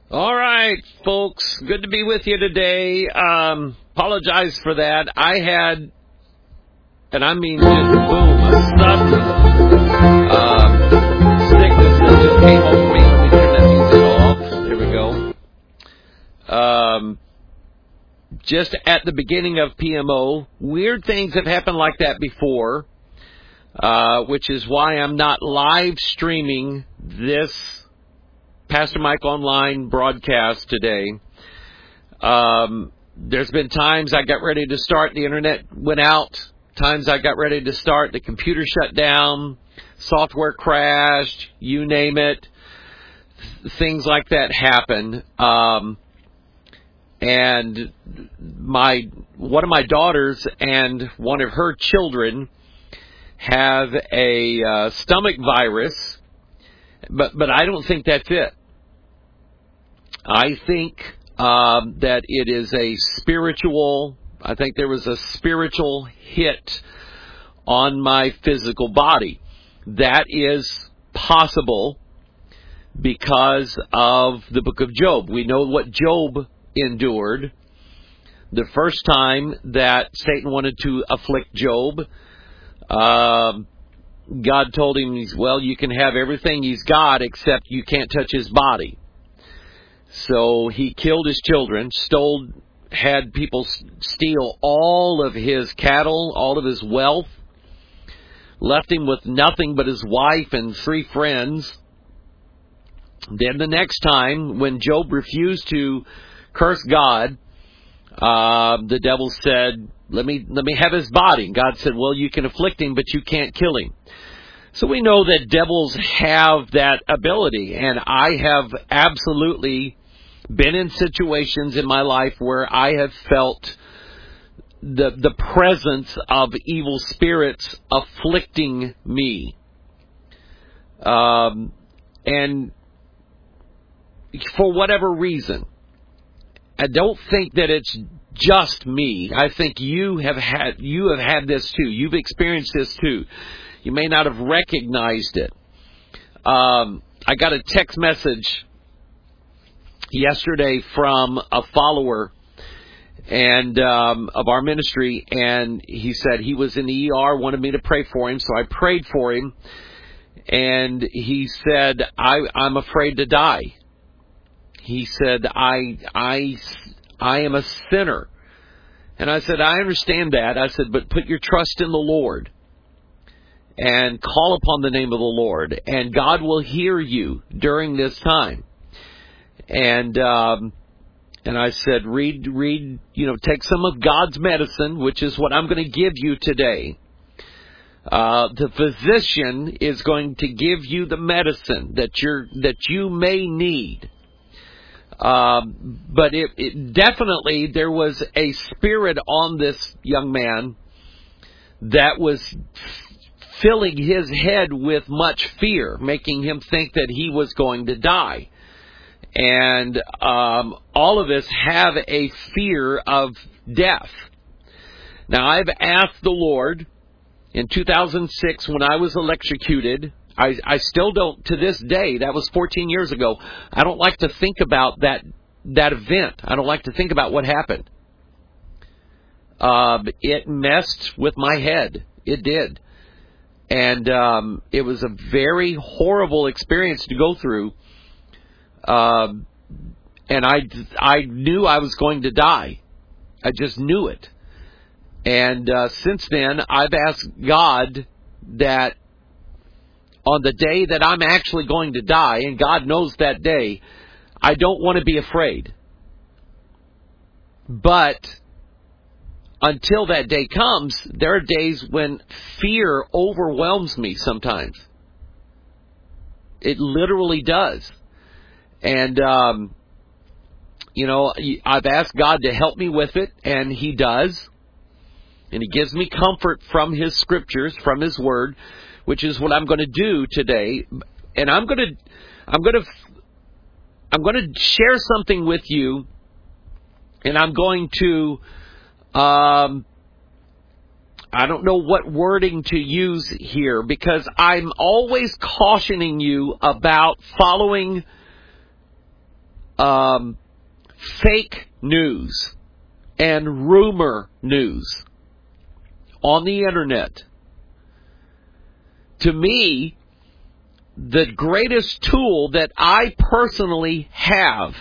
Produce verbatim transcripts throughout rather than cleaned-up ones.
All right, folks. Good to be with you today. Um, apologize for that. I had, and I mean just boom, a sudden um, sickness that just came over me. Let me turn that music off. Here we go. Um, just at the beginning of P M O, weird things have happened like that before, uh, which is why I'm not live streaming this Pastor Mike Online broadcast today. Um, there's been times I got ready to start, the internet went out. Times I got ready to start, the computer shut down, software crashed, you name it. Things like that happen. Um, and my one of my daughters and one of her children have a uh, stomach virus. But but I don't think that's it. I think um, that it is a spiritual, I think there was a spiritual hit on my physical body. That is possible because of the book of Job. We know what Job endured. The first time that Satan wanted to afflict Job, um, God told him, well, you can have everything he's got except you can't touch his body. So he killed his children, stole, had people steal all of his cattle, all of his wealth, left him with nothing but his wife and three friends. Then the next time, when Job refused to curse God, uh, the devil said, Let me let me have his body. God said, well, you can afflict him, but you can't kill him. So we know that devils have that ability, and I have absolutely been in situations in my life where I have felt the the presence of evil spirits afflicting me. Um, and for whatever reason, I don't think that it's just me. I think you have had you have had this too. You've experienced this too. You may not have recognized it. Um, I got a text message yesterday from a follower and um, of our ministry, and he said he was in the E R, wanted me to pray for him, so I prayed for him, and he said, I, I'm afraid to die. He said, I, I, I am a sinner. And I said, I understand that. I said, but put your trust in the Lord and call upon the name of the Lord, and God will hear you during this time. And um, and I said, read, read, you know, take some of God's medicine, which is what I'm going to give you today. Uh, the physician is going to give you the medicine that you're that you may need. Um, but it, it definitely, there was a spirit on this young man that was filling his head with much fear, making him think that he was going to die. And um, all of us have a fear of death. Now, I've asked the Lord in two thousand six when I was electrocuted. I, I still don't, to this day, that was fourteen years ago, I don't like to think about that that event. I don't like to think about what happened. Uh, it messed with my head. It did. And um, it was a very horrible experience to go through. Um, and I, I knew I was going to die. I just knew it. And uh, since then, I've asked God that on the day that I'm actually going to die, and God knows that day, I don't want to be afraid. But until that day comes, there are days when fear overwhelms me sometimes. It literally does. And, um, you know, I've asked God to help me with it, and He does. And He gives me comfort from His scriptures, from His Word, which is what I'm going to do today. And I'm going to, I'm going to, I'm going to share something with you, and I'm going to, um, I don't know what wording to use here, because I'm always cautioning you about following um, fake news and rumor news on the internet. To me, the greatest tool that I personally have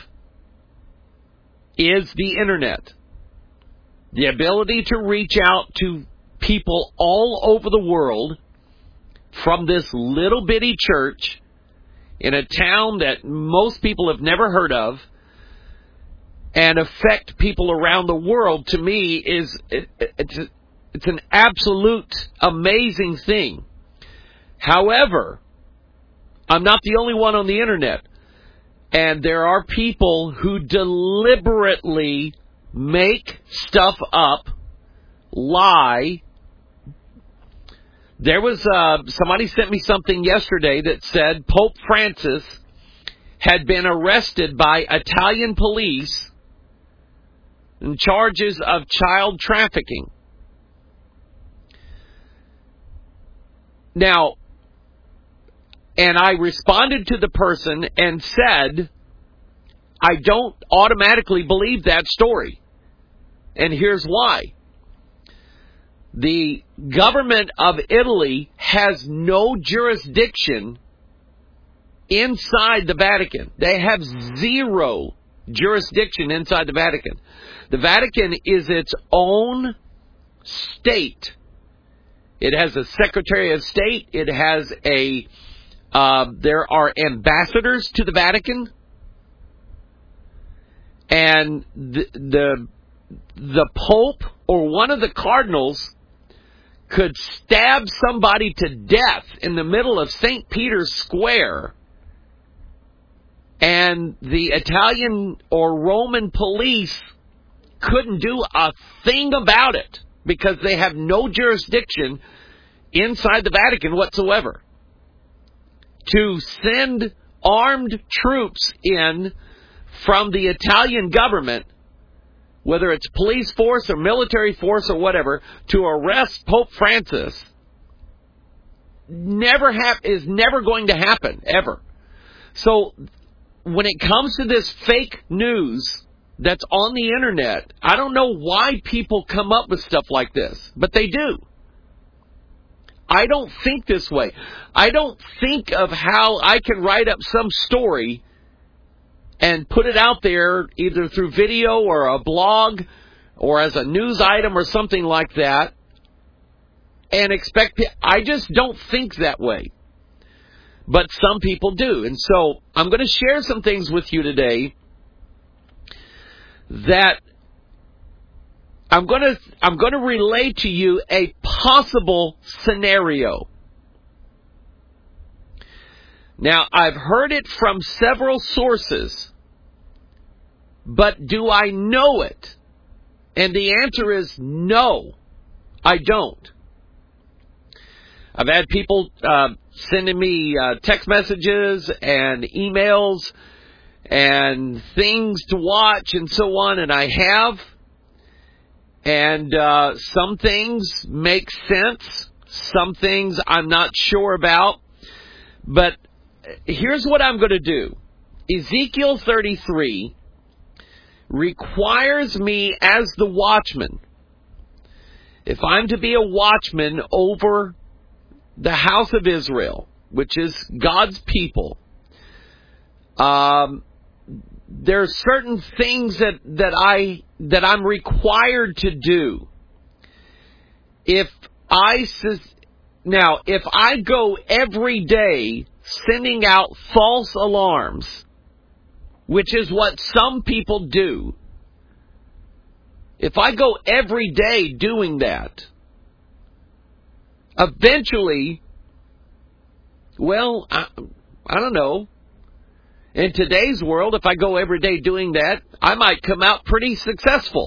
is the internet. The ability to reach out to people all over the world from this little bitty church in a town that most people have never heard of and affect people around the world, to me, is it, it's, it's an absolute amazing thing. However, I'm not the only one on the internet, and there are people who deliberately make stuff up, lie. There was uh, somebody sent me something yesterday that said Pope Francis had been arrested by Italian police in charges of child trafficking. Now, and I responded to the person and said, I don't automatically believe that story. And here's why. The government of Italy has no jurisdiction inside the Vatican. They have zero jurisdiction inside the Vatican. The Vatican is its own state. It has a Secretary of State. It has a, uh, there are ambassadors to the Vatican. And the, the, the Pope or one of the cardinals could stab somebody to death in the middle of Saint Peter's Square, and the Italian or Roman police couldn't do a thing about it because they have no jurisdiction inside the Vatican whatsoever. To send armed troops in from the Italian government, whether it's police force or military force or whatever, to arrest Pope Francis, never hap- is never going to happen, ever. So when it comes to this fake news that's on the internet, I don't know why people come up with stuff like this, but they do. I don't think this way. I don't think of how I can write up some story and put it out there either through video or a blog or as a news item or something like that and expect... I just don't think that way. But some people do. And so I'm going to share some things with you today that I'm going to I'm going to relay to you a possible scenario. Now, I've heard it from several sources, but do I know it? And the answer is no, I don't. I've had people uh, sending me uh, text messages and emails and things to watch and so on, and I have. And uh, some things make sense. Some things I'm not sure about. But here's what I'm going to do. Ezekiel thirty-three requires me as the watchman, if I'm to be a watchman over the house of Israel, which is God's people, um, there are certain things that, that I that I'm required to do. If I now, if I go every day sending out false alarms, which is what some people do, if I go every day doing that, eventually, well, I, I don't know. In today's world, if I go every day doing that, I might come out pretty successful.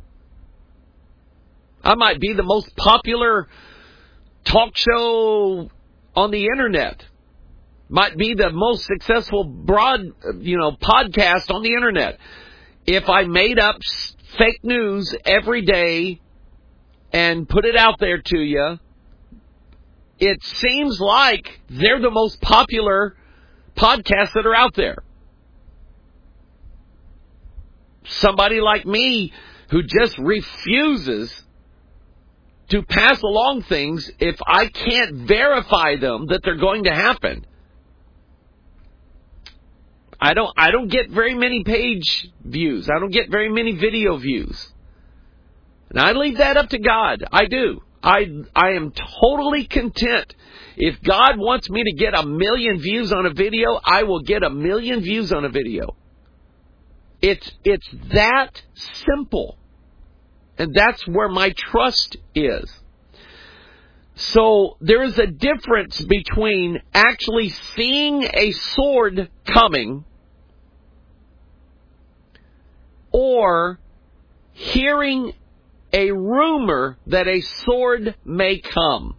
I might be the most popular talk show on the internet. Might be the most successful broad, you know, podcast on the internet. If I made up fake news every day and put it out there to you, it seems like they're the most popular podcasts that are out there. somebody like me who just refuses to pass along things if I can't verify them that they're going to happen. I don't I don't get very many page views. I don't get very many video views. And I leave that up to God. I do. I I am totally content. If God wants me to get a million views on a video, I will get a million views on a video. It's it's that simple. And that's where my trust is. So there is a difference between actually seeing a sword coming or hearing a rumor that a sword may come.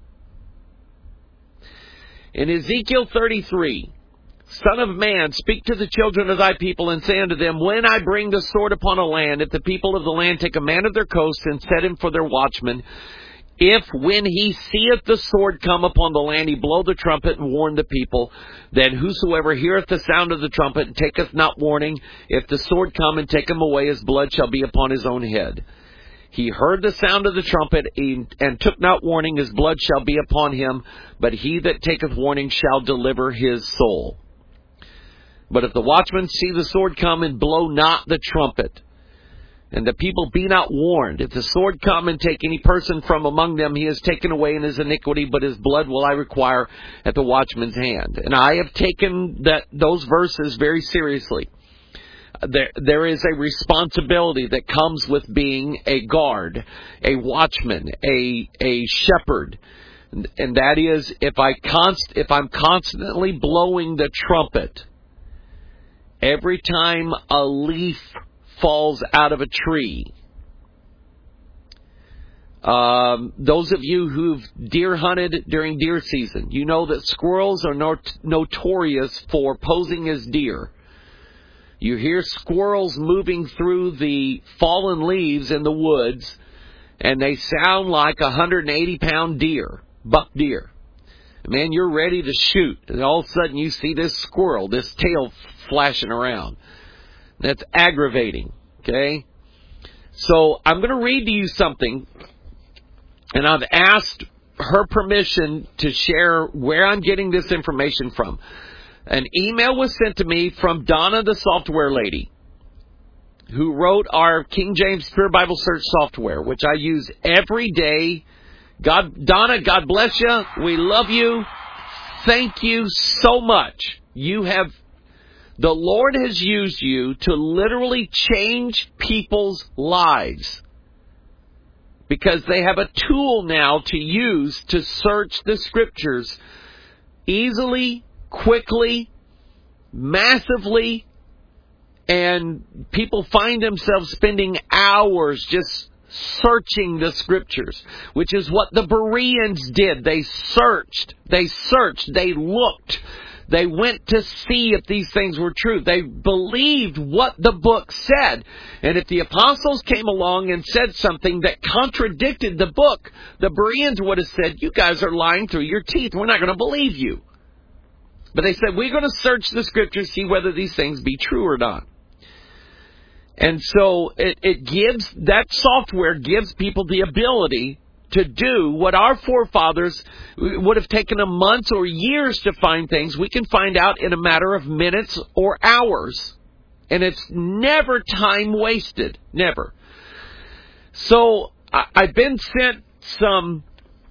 In Ezekiel thirty-three, Son of man, speak to the children of thy people, and say unto them, when I bring the sword upon a land, if the people of the land take a man of their coast, and set him for their watchman, if when he seeth the sword come upon the land, he blow the trumpet and warn the people, then whosoever heareth the sound of the trumpet and taketh not warning, if the sword come and take him away, his blood shall be upon his own head. He heard the sound of the trumpet and took not warning, his blood shall be upon him, but he that taketh warning shall deliver his soul. But if the watchman see the sword come and blow not the trumpet, and the people be not warned, if the sword come and take any person from among them, he is taken away in his iniquity, but his blood will I require at the watchman's hand. And I have taken that those verses very seriously. There, there is a responsibility that comes with being a guard, a watchman, a a shepherd, and, and that is if I const, if I'm constantly blowing the trumpet, every time a leaf falls out of a tree. Um, those of you who've deer hunted during deer season, you know that squirrels are not, notorious for posing as deer. You hear squirrels moving through the fallen leaves in the woods, and they sound like a one hundred eighty pound deer, buck deer. Man, you're ready to shoot, and all of a sudden you see this squirrel, this tail flashing around. That's aggravating, okay? So I'm going to read to you something, and I've asked her permission to share where I'm getting this information from. An email was sent to me from Donna, the software lady, who wrote our King James Pure Bible Search software, which I use every day. God, Donna, God bless you. We love you. Thank you so much. You have, the Lord has used you to literally change people's lives, because they have a tool now to use to search the Scriptures easily, quickly, massively, and people find themselves spending hours just searching the Scriptures, which is what the Bereans did. They searched, they searched, they looked, they went to see if these things were true. They believed what the book said. And if the apostles came along and said something that contradicted the book, the Bereans would have said, you guys are lying through your teeth. We're not going to believe you. But they said, we're going to search the Scriptures, see whether these things be true or not. And so it, it gives, that software gives people the ability to do what our forefathers would have taken them months or years to find things. We can find out in a matter of minutes or hours. And it's never time wasted. Never. So I, I've been sent some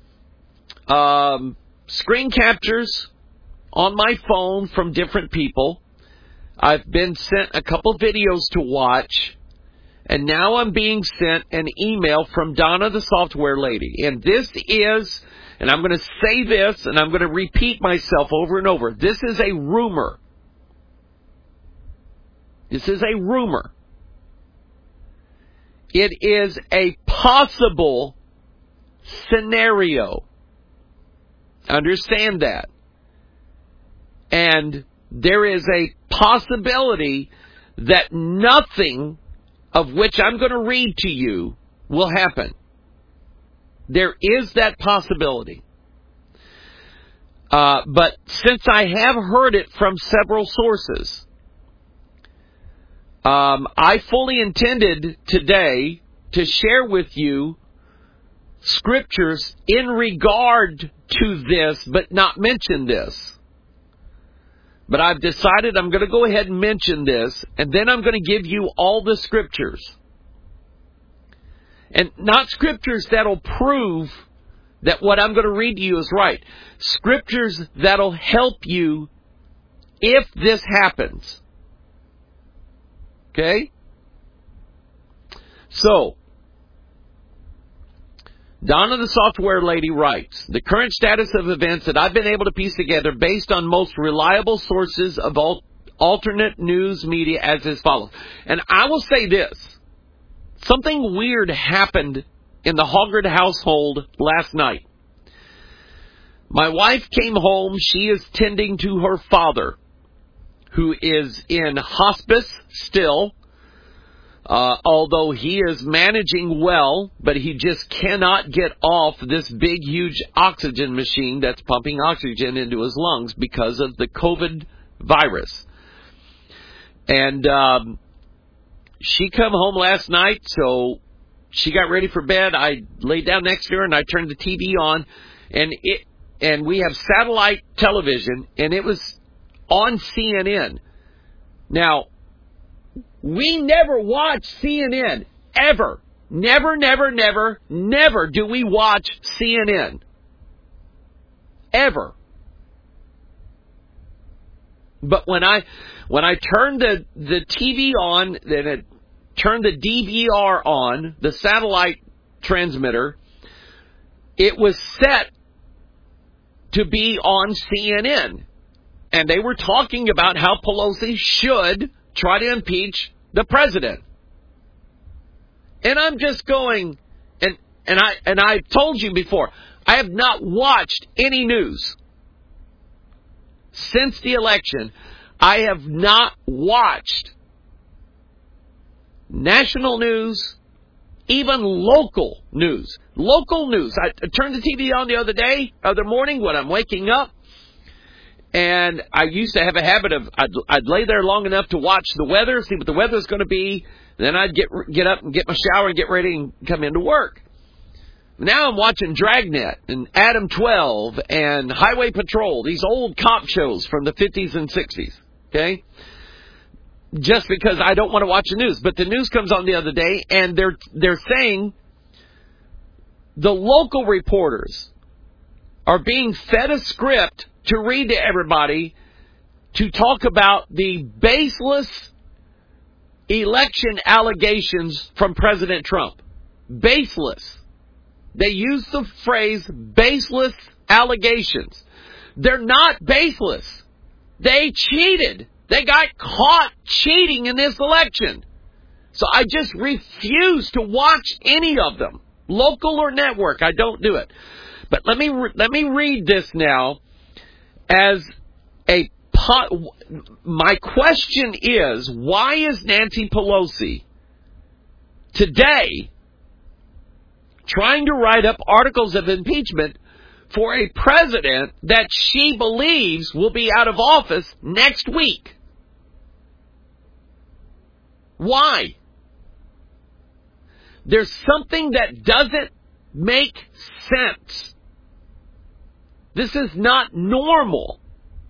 um, screen captures on my phone from different people. I've been sent a couple videos to watch. And now I'm being sent an email from Donna, the software lady. And this is, and I'm going to say this, and I'm going to repeat myself over and over. This is a rumor. This is a rumor. It is a possible scenario. Understand that. And there is a possibility that nothing of which I'm going to read to you will happen. There is that possibility. Uh, but since I have heard it from several sources, Um, I fully intended today to share with you scriptures in regard to this, but not mention this. But I've decided I'm going to go ahead and mention this, and then I'm going to give you all the scriptures. And not scriptures that'll prove that what I'm going to read to you is right. Scriptures that'll help you if this happens. Okay? So, Donna the Software Lady writes, the current status of events that I've been able to piece together based on most reliable sources of al- alternate news media as is follows. And I will say this. Something weird happened in the Hoggard household last night. My wife came home. She is tending to her father, who is in hospice still. Uh, although he is managing well, but he just cannot get off this big, huge oxygen machine that's pumping oxygen into his lungs because of the COVID virus. And um, she come home last night, so she got ready for bed. I laid down next to her, and I turned the T V on, and it and we have satellite television, and it was on C N N. Now, we never watch C N N, ever. Never, never, never, never do we watch C N N. Ever. But when I when I turned the, the T V on, then it turned the D V R on, the satellite transmitter, it was set to be on C N N. And they were talking about how Pelosi should try to impeach the president. And I'm just going, and and I and I've told you before, I have not watched any news since the election. I have not watched national news, even local news. Local news. I turned the T V on the other day, other morning when I'm waking up. And I used to have a habit of, I'd, I'd lay there long enough to watch the weather, see what the weather's going to be. Then I'd get get up and get my shower and get ready and come into work. Now I'm watching Dragnet and Adam twelve and Highway Patrol, these old cop shows from the fifties and sixties. Okay? Just because I don't want to watch the news. But the news comes on the other day, and they're they're saying the local reporters are being fed a script to read to everybody to talk about the baseless election allegations from President Trump. Baseless. They use the phrase baseless allegations. They're not baseless. They cheated. They got caught cheating in this election. So I just refuse to watch any of them, local or network. I don't do it. But let me re- let me read this now. As a pot, my question is, why is Nancy Pelosi today trying to write up articles of impeachment for a president that she believes will be out of office next week? Why? There's something that doesn't make sense. This is not normal.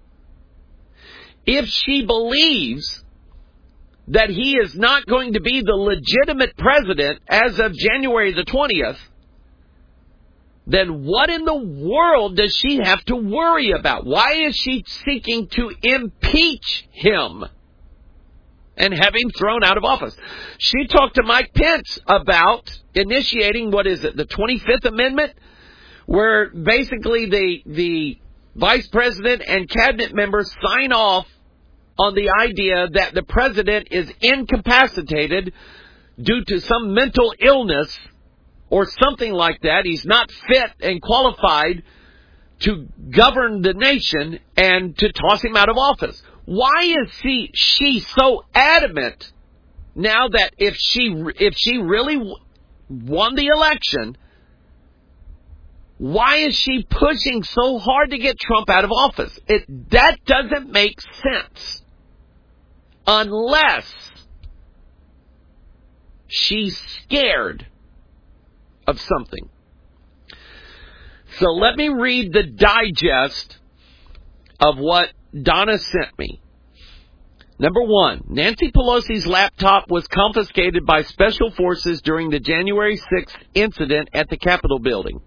If she believes that he is not going to be the legitimate president as of January the twentieth, then what in the world does she have to worry about? Why is she seeking to impeach him and have him thrown out of office? She talked to Mike Pence about initiating, what is it, the twenty-fifth Amendment? Where basically the the vice president and cabinet members sign off on the idea that the president is incapacitated due to some mental illness or something like that. He's not fit and qualified to govern the nation, and to toss him out of office. Why is she, she so adamant now that if she if she really won the election, why is she pushing so hard to get Trump out of office? It, that doesn't make sense. Unless, She's scared of something. So let me read the digest of what Donna sent me. Number one, Nancy Pelosi's laptop was confiscated by special forces during the January sixth incident at the Capitol building.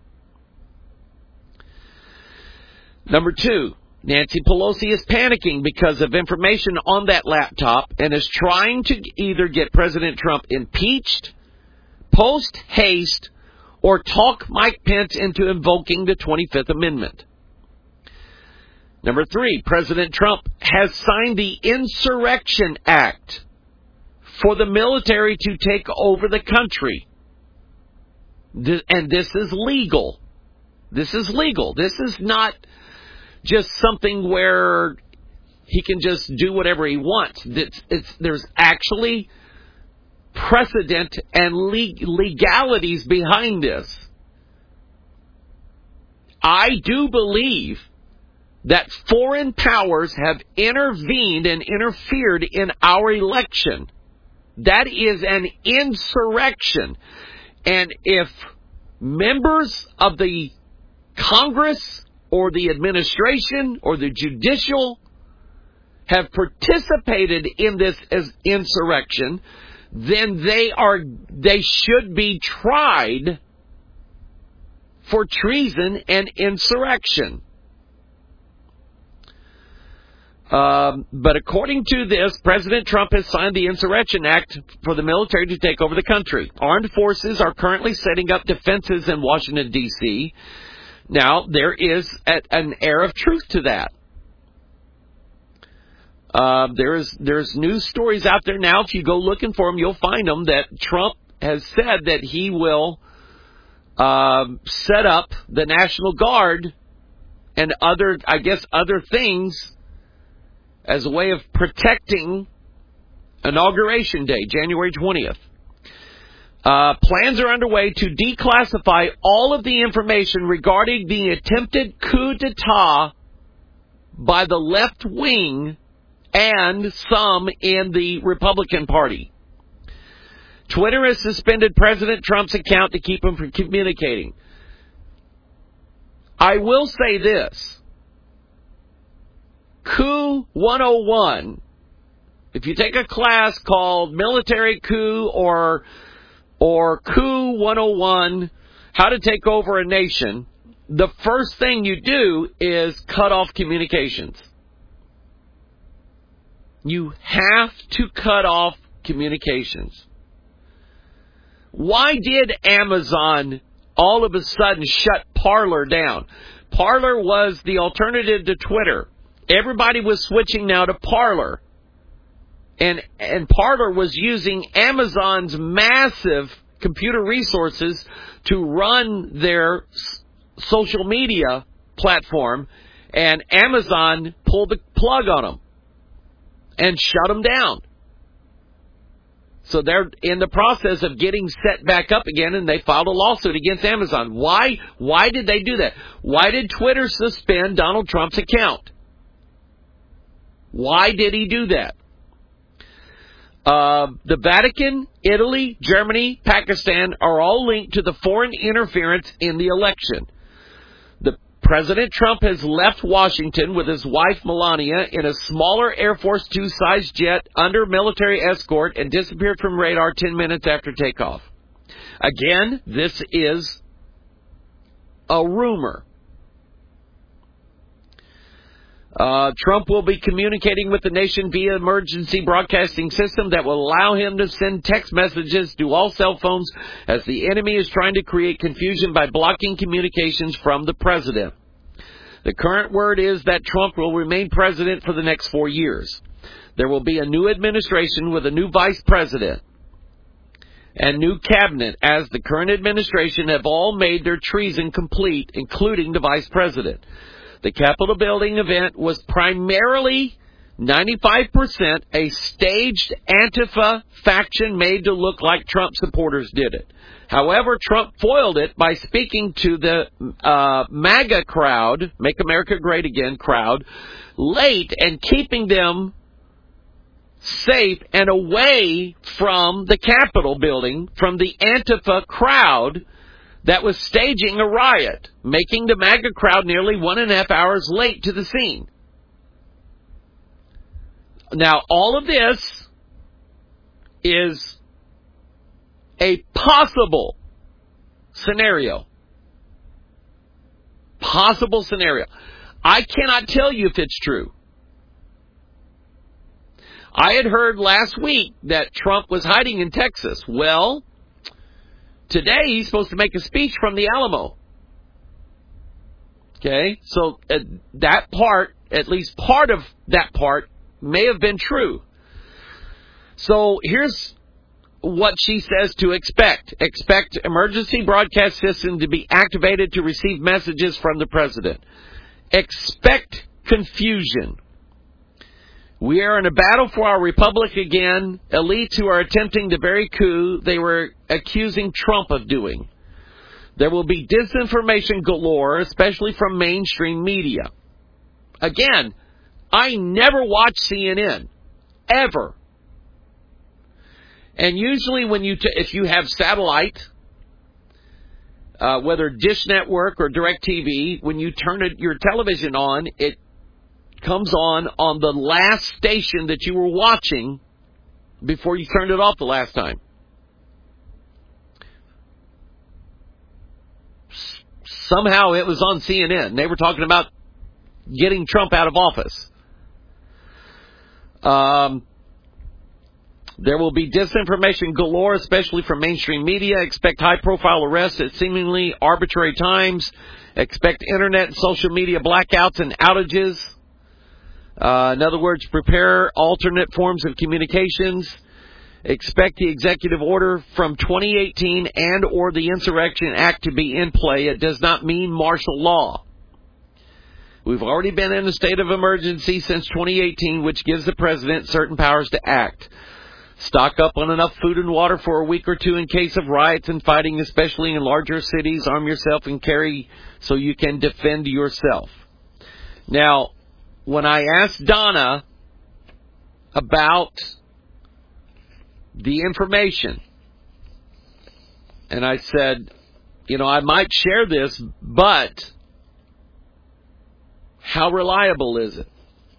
Number two, Nancy Pelosi is panicking because of information on that laptop and is trying to either get President Trump impeached, post-haste, or talk Mike Pence into invoking the twenty-fifth Amendment. Number three, President Trump has signed the Insurrection Act for the military to take over the country. And this is legal. This is legal. This is not just something where he can just do whatever he wants. It's, it's, there's actually precedent and legalities behind this. I do believe that foreign powers have intervened and interfered in our election. That is an insurrection. And if members of the Congress or the administration or the judicial have participated in this as insurrection, then they are they should be tried for treason and insurrection. Um, but according to this, President Trump has signed the Insurrection Act for the military to take over the country. Armed forces are currently setting up defenses in Washington, D C Now, there is a, an air of truth to that. Uh, there's there's news stories out there now. If you go looking for them, you'll find them, that Trump has said that he will uh, set up the National Guard and other, I guess, other things as a way of protecting Inauguration Day, January twentieth. Uh, plans are underway to declassify all of the information regarding the attempted coup d'etat by the left wing and some in the Republican Party. Twitter has suspended President Trump's account to keep him from communicating. I will say this. Coup one oh one, if you take a class called Military Coup or or Coup one oh one, How to Take Over a Nation, the first thing you do is cut off communications. You have to cut off communications. Why did Amazon all of a sudden shut Parler down? Parler was the alternative to Twitter. Everybody was switching now to Parler. And and Parler was using Amazon's massive computer resources to run their social media platform, and Amazon pulled the plug on them and shut them down. So they're in the process of getting set back up again, and they filed a lawsuit against Amazon. Why? Why did they do that? Why did Twitter suspend Donald Trump's account? Why did he do that? Uh, the Vatican, Italy, Germany, Pakistan are all linked to the foreign interference in the election. The President Trump has left Washington with his wife Melania in a smaller Air Force Two sized jet under military escort and disappeared from radar ten minutes after takeoff. Again, this is a rumor. Uh, Trump will be communicating with the nation via emergency broadcasting system that will allow him to send text messages to all cell phones as the enemy is trying to create confusion by blocking communications from the president. The current word is that Trump will remain president for the next four years. There will be a new administration with a new vice president and new cabinet, as the current administration have all made their treason complete, including the vice president. The Capitol building event was primarily ninety-five percent a staged Antifa faction made to look like Trump supporters did it. However, Trump foiled it by speaking to the uh, MAGA crowd, Make America Great Again crowd, late and keeping them safe and away from the Capitol building, from the Antifa crowd that was staging a riot, making the MAGA crowd nearly one and a half hours late to the scene. Now, all of this is a possible scenario. Possible scenario. I cannot tell you if it's true. I had heard last week that Trump was hiding in Texas. Well, today he's supposed to make a speech from the Alamo. Okay, so uh, that part, at least part of that part, may have been true. So here's what she says to expect. Expect emergency broadcast system to be activated to receive messages from the president. Expect confusion. We are in a battle for our republic again. Elites who are attempting the very coup they were accusing Trump of doing. There will be disinformation galore, especially from mainstream media. Again, I never watch C N N. Ever. And usually when you, t- if you have satellite, uh, whether Dish Network or DirecTV, when you turn it, your television on, it comes on on the last station that you were watching before you turned it off the last time. S- somehow it was on C N N. They were talking about getting Trump out of office. Um, there will be disinformation galore, especially from mainstream media. Expect high-profile arrests at seemingly arbitrary times. Expect internet and social media blackouts and outages. Uh, in other words, prepare alternate forms of communications. Expect the executive order from twenty eighteen and or the Insurrection Act to be in play. It does not mean martial law. We've already been in a state of emergency since twenty eighteen, which gives the president certain powers to act. Stock up on enough food and water for a week or two in case of riots and fighting, especially in larger cities. Arm yourself and carry so you can defend yourself. Now, when I asked Donna about the information, and I said, you know, I might share this, but how reliable is it?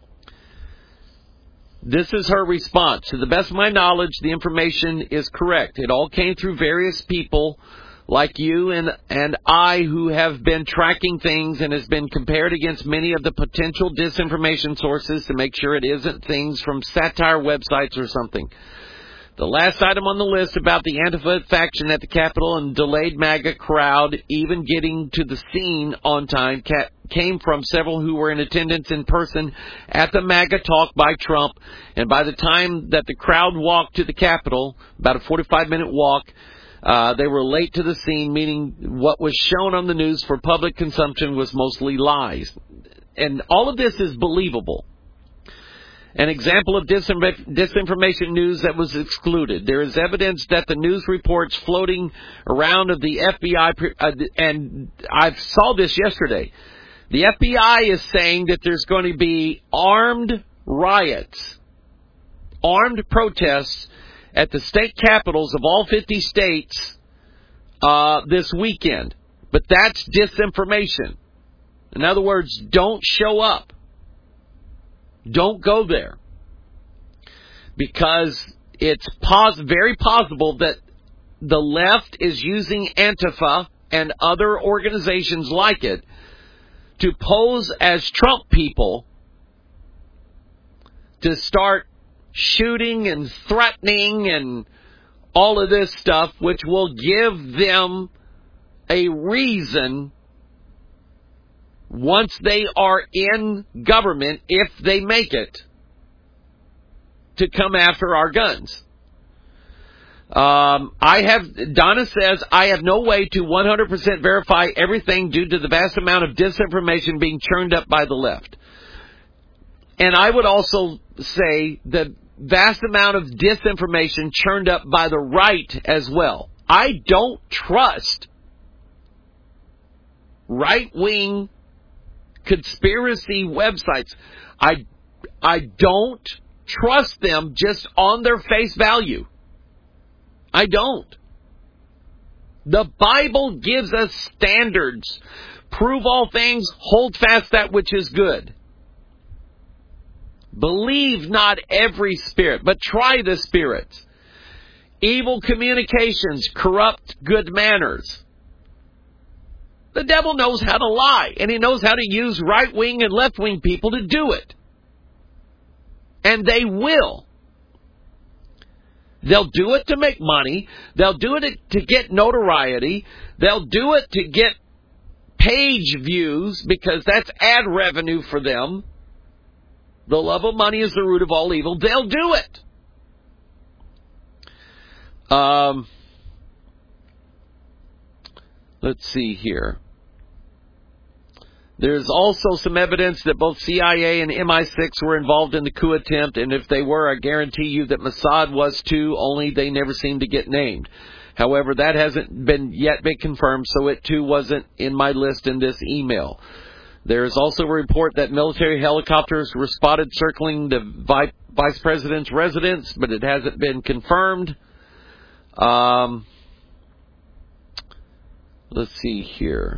This is her response. To the best of my knowledge, the information is correct. It all came through various people like you and, and I who have been tracking things and has been compared against many of the potential disinformation sources to make sure it isn't things from satire websites or something. The last item on the list about the Antifa faction at the Capitol and delayed MAGA crowd even getting to the scene on time ca- came from several who were in attendance in person at the MAGA talk by Trump. And by the time that the crowd walked to the Capitol, about a forty-five minute walk, uh, they were late to the scene, meaning what was shown on the news for public consumption was mostly lies. And all of this is believable. An example of disinformation news that was excluded. There is evidence that the news reports floating around of the F B I, uh, and I saw this yesterday. The F B I is saying that there's going to be armed riots, armed protests at the state capitals of all fifty states uh, this weekend. But that's disinformation. In other words, don't show up. Don't go there, because it's pos- very possible that the left is using Antifa and other organizations like it to pose as Trump people to start shooting and threatening and all of this stuff, which will give them a reason once they are in government, if they make it, to come after our guns. Um, I have, Donna says, I have no way to one hundred percent verify everything due to the vast amount of disinformation being churned up by the left. And I would also say the vast amount of disinformation churned up by the right as well. I don't trust right-wing conspiracy websites. I, I don't trust them just on their face value. I don't. The Bible gives us standards. Prove all things, hold fast that which is good. Believe not every spirit, but try the spirits. Evil communications corrupt good manners. The devil knows how to lie, and he knows how to use right-wing and left-wing people to do it. And they will. They'll do it to make money. They'll do it to get notoriety. They'll do it to get page views because that's ad revenue for them. The love of money is the root of all evil. They'll do it. Um, let's see here. There's also some evidence that both C I A and M I six were involved in the coup attempt, and if they were, I guarantee you that Mossad was too, only they never seemed to get named. However, that hasn't been yet been confirmed, so it too wasn't in my list in this email. There is also a report that military helicopters were spotted circling the vi- vice president's residence, but it hasn't been confirmed. Um, let's see here.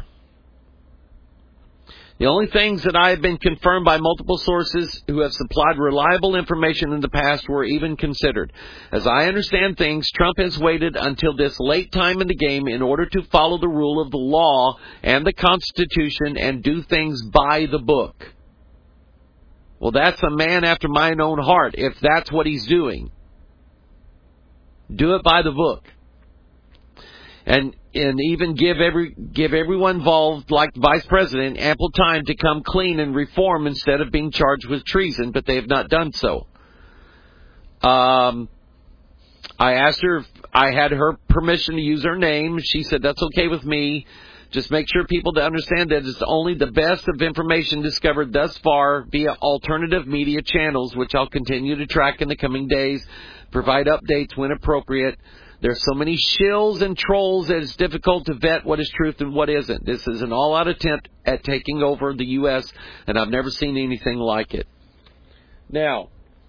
The only things that I have been confirmed by multiple sources who have supplied reliable information in the past were even considered. As I understand things, Trump has waited until this late time in the game in order to follow the rule of the law and the Constitution and do things by the book. Well, that's a man after mine own heart, if that's what he's doing. Do it by the book. And and even give every give everyone involved, like the vice president, ample time to come clean and reform instead of being charged with treason, but they have not done so. Um, I asked her if I had her permission to use her name. She said that's okay with me. Just make sure people to understand that it's only the best of information discovered thus far via alternative media channels, which I'll continue to track in the coming days, provide updates when appropriate. There's so many shills and trolls that it's difficult to vet what is truth and what isn't. This is an all-out attempt at taking over the U S, and I've never seen anything like it. Now,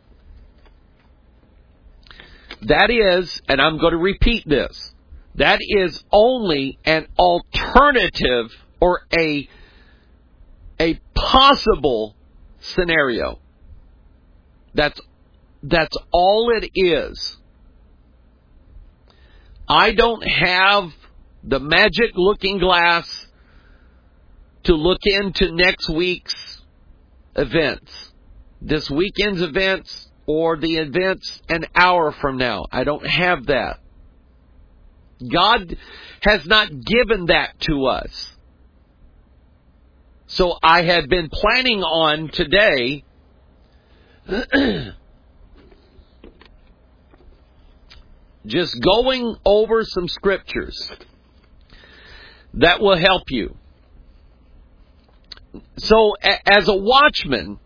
that is, and I'm going to repeat this, that is only an alternative or a, a possible scenario. That's, that's all it is. I don't have the magic looking glass to look into next week's events, this weekend's events, or the events an hour from now. I don't have that. God has not given that to us. So I had been planning on today just going over some scriptures that will help you. So, as a watchman,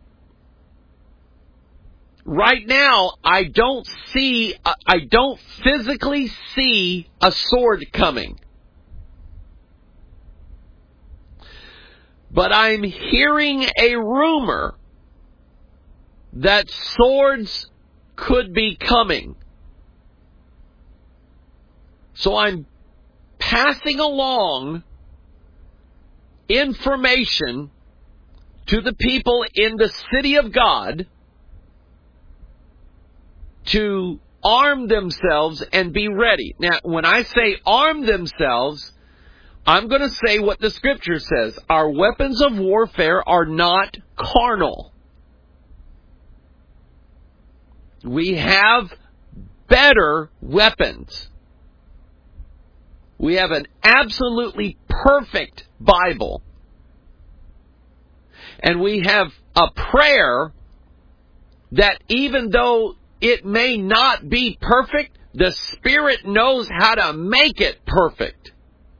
right now, I don't see, I don't physically see a sword coming. But I'm hearing a rumor that swords could be coming. So I'm passing along information to the people in the city of God to arm themselves and be ready. Now, when I say arm themselves, I'm going to say what the Scripture says. Our weapons of warfare are not carnal. We have better weapons. We have an absolutely perfect Bible. And we have a prayer that even though it may not be perfect, the Spirit knows how to make it perfect.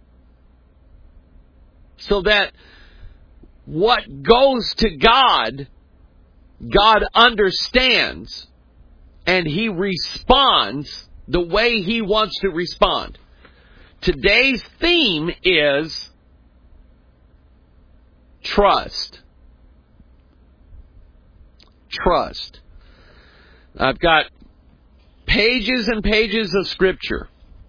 So that what goes to God, God understands, and He responds the way He wants to respond. Today's theme is trust. Trust. I've got pages and pages of Scripture.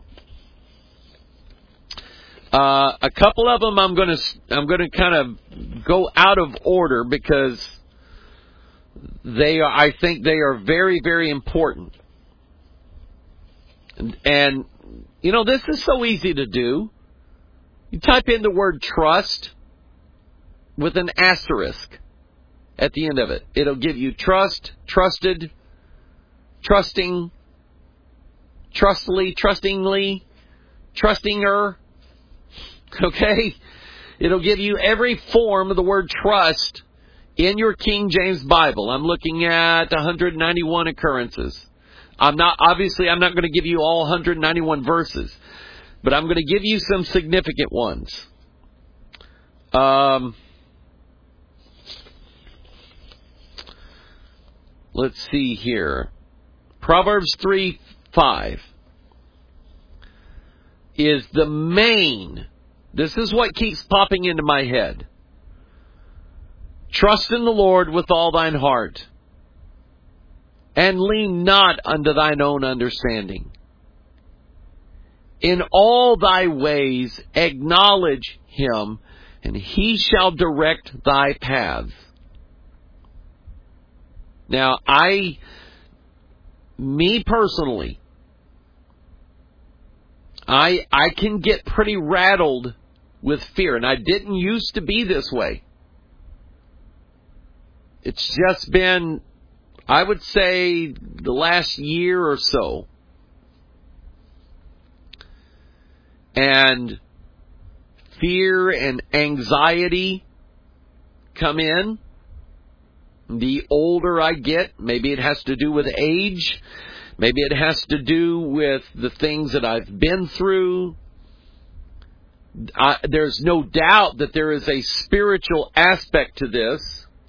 Uh, a couple of them I'm going to I'm going to kind of go out of order because they are I think they are very, very important. And, and you know, this is so easy to do. You type in the word trust with an asterisk at the end of it. It'll give you trust, trusted, trusting, trustly, trustingly, trustinger. Okay? It'll give you every form of the word trust in your King James Bible. I'm looking at one hundred ninety-one occurrences. I'm not, obviously, I'm not going to give you all one hundred ninety-one verses, but I'm going to give you some significant ones. Um, let's see here. Proverbs three five is the main. This is what keeps popping into my head. Trust in the Lord with all thine heart, and lean not unto thine own understanding. In all thy ways acknowledge him, and he shall direct thy paths. Now, I, me personally, I I can get pretty rattled with fear, and I didn't used to be this way. It's just been, I would say, the last year or so. And fear and anxiety come in. The older I get, maybe it has to do with age. Maybe it has to do with the things that I've been through. I, there's no doubt that there is a spiritual aspect to this.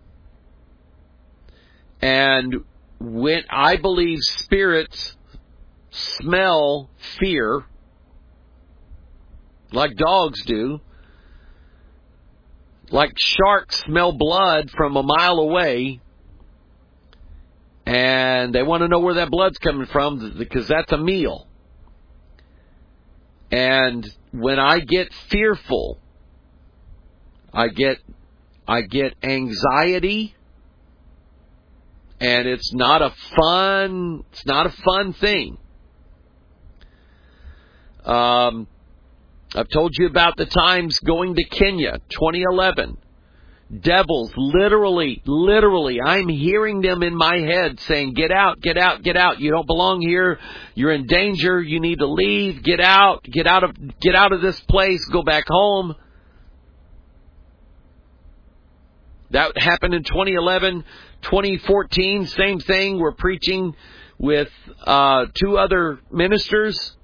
And when I believe spirits smell fear, like dogs do, like sharks smell blood from a mile away, and they want to know where that blood's coming from because that's a meal. And when I get fearful, I get I get anxiety. And it's not a fun, it's not a fun thing. Um, I've told you about the times going to Kenya, twenty eleven. Devils, literally, literally, I'm hearing them in my head saying, get out, get out, get out. You don't belong here. You're in danger. You need to leave. Get out, get out of, get out of this place. Go back home. That happened in twenty eleven. twenty fourteen, same thing. We're preaching with uh, two other ministers.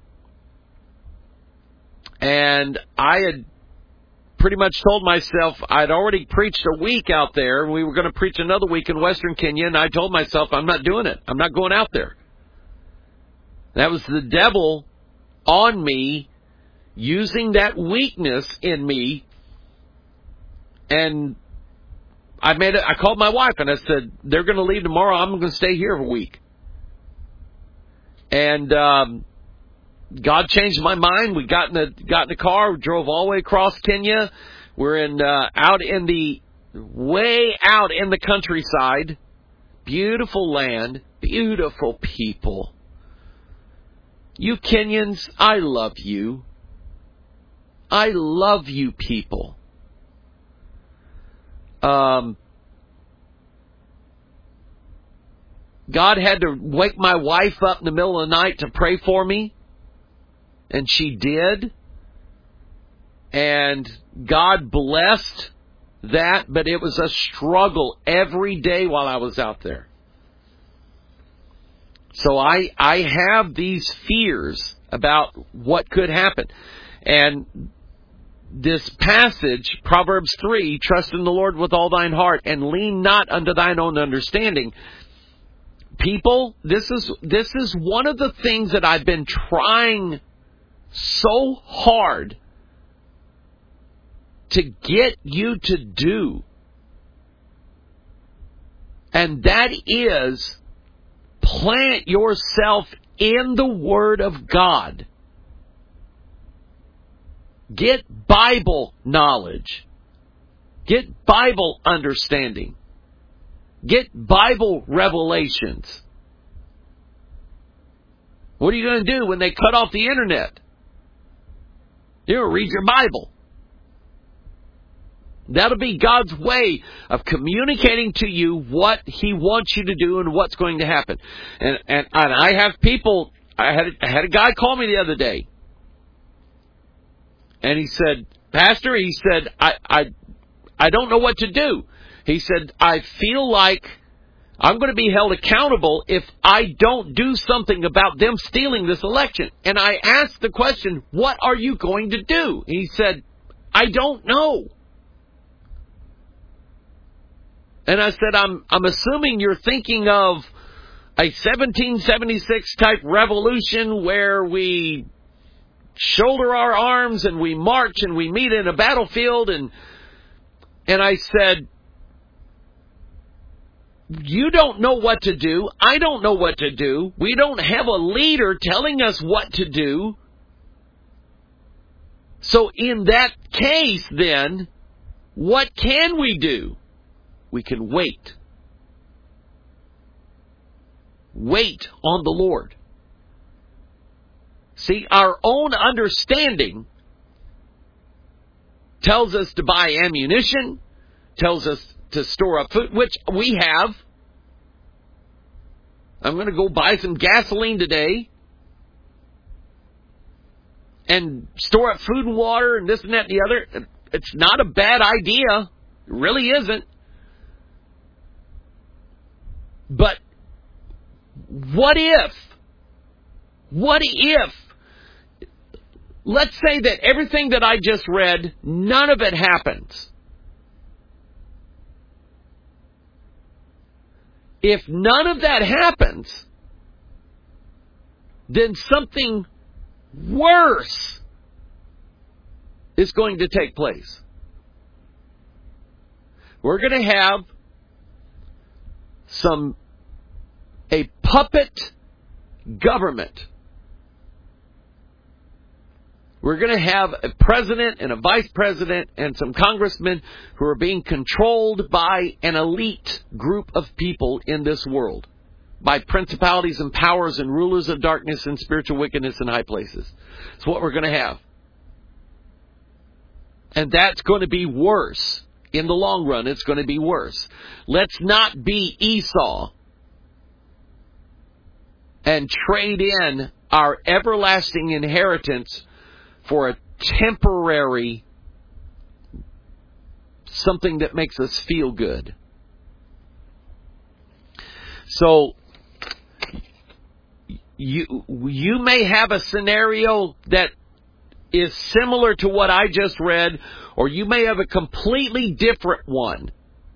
And I had pretty much told myself I'd already preached a week out there. We were going to preach another week in Western Kenya. And I told myself, I'm not doing it. I'm not going out there. That was the devil on me, using that weakness in me. And I made it. I called my wife and I said, they're going to leave tomorrow. I'm going to stay here for a week. And um, God changed my mind. We got in the got in the car, drove all the way across Kenya. We're in uh, out in the way out in the countryside. Beautiful land, beautiful people. You Kenyans, I love you. I love you people. Um, God had to wake my wife up in the middle of the night to pray for me. And she did. And God blessed that. But it was a struggle every day while I was out there. So I, I have these fears about what could happen. And this passage, Proverbs three, trust in the Lord with all thine heart and lean not unto thine own understanding. People, this is this is one of the things that I've been trying so hard to get you to do. And that is plant yourself in the Word of God. Get Bible knowledge. Get Bible understanding. Get Bible revelations. What are you going to do when they cut off the internet? You're going to read your Bible. That'll be God's way of communicating to you what He wants you to do and what's going to happen. And and, and I have people, I had, I had a guy call me the other day. And he said, Pastor, he said, I, I, I don't know what to do. He said, I feel like I'm going to be held accountable if I don't do something about them stealing this election. And I asked the question, what are you going to do? He said, I don't know. And I said, I'm, I'm assuming you're thinking of a seventeen seventy-six type revolution where we shoulder our arms and we march and we meet in a battlefield. And, and I said, you don't know what to do. I don't know what to do. We don't have a leader telling us what to do. So in that case, then, what can we do? We can wait. Wait on the Lord. See, our own understanding tells us to buy ammunition, tells us to store up food, which we have. I'm going to go buy some gasoline today and store up food and water and this and that and the other. It's not a bad idea. It really isn't. But what if, what if, let's say that everything that I just read, none of it happens. If none of that happens, then something worse is going to take place. We're going to have some, a puppet government. We're going to have a president and a vice president and some congressmen who are being controlled by an elite group of people in this world, by principalities and powers and rulers of darkness and spiritual wickedness in high places. That's what we're going to have. And that's going to be worse. In the long run, it's going to be worse. Let's not be Esau and trade in our everlasting inheritance for a temporary something that makes us feel good. So, you you may have a scenario that is similar to what I just read, or you may have a completely different one.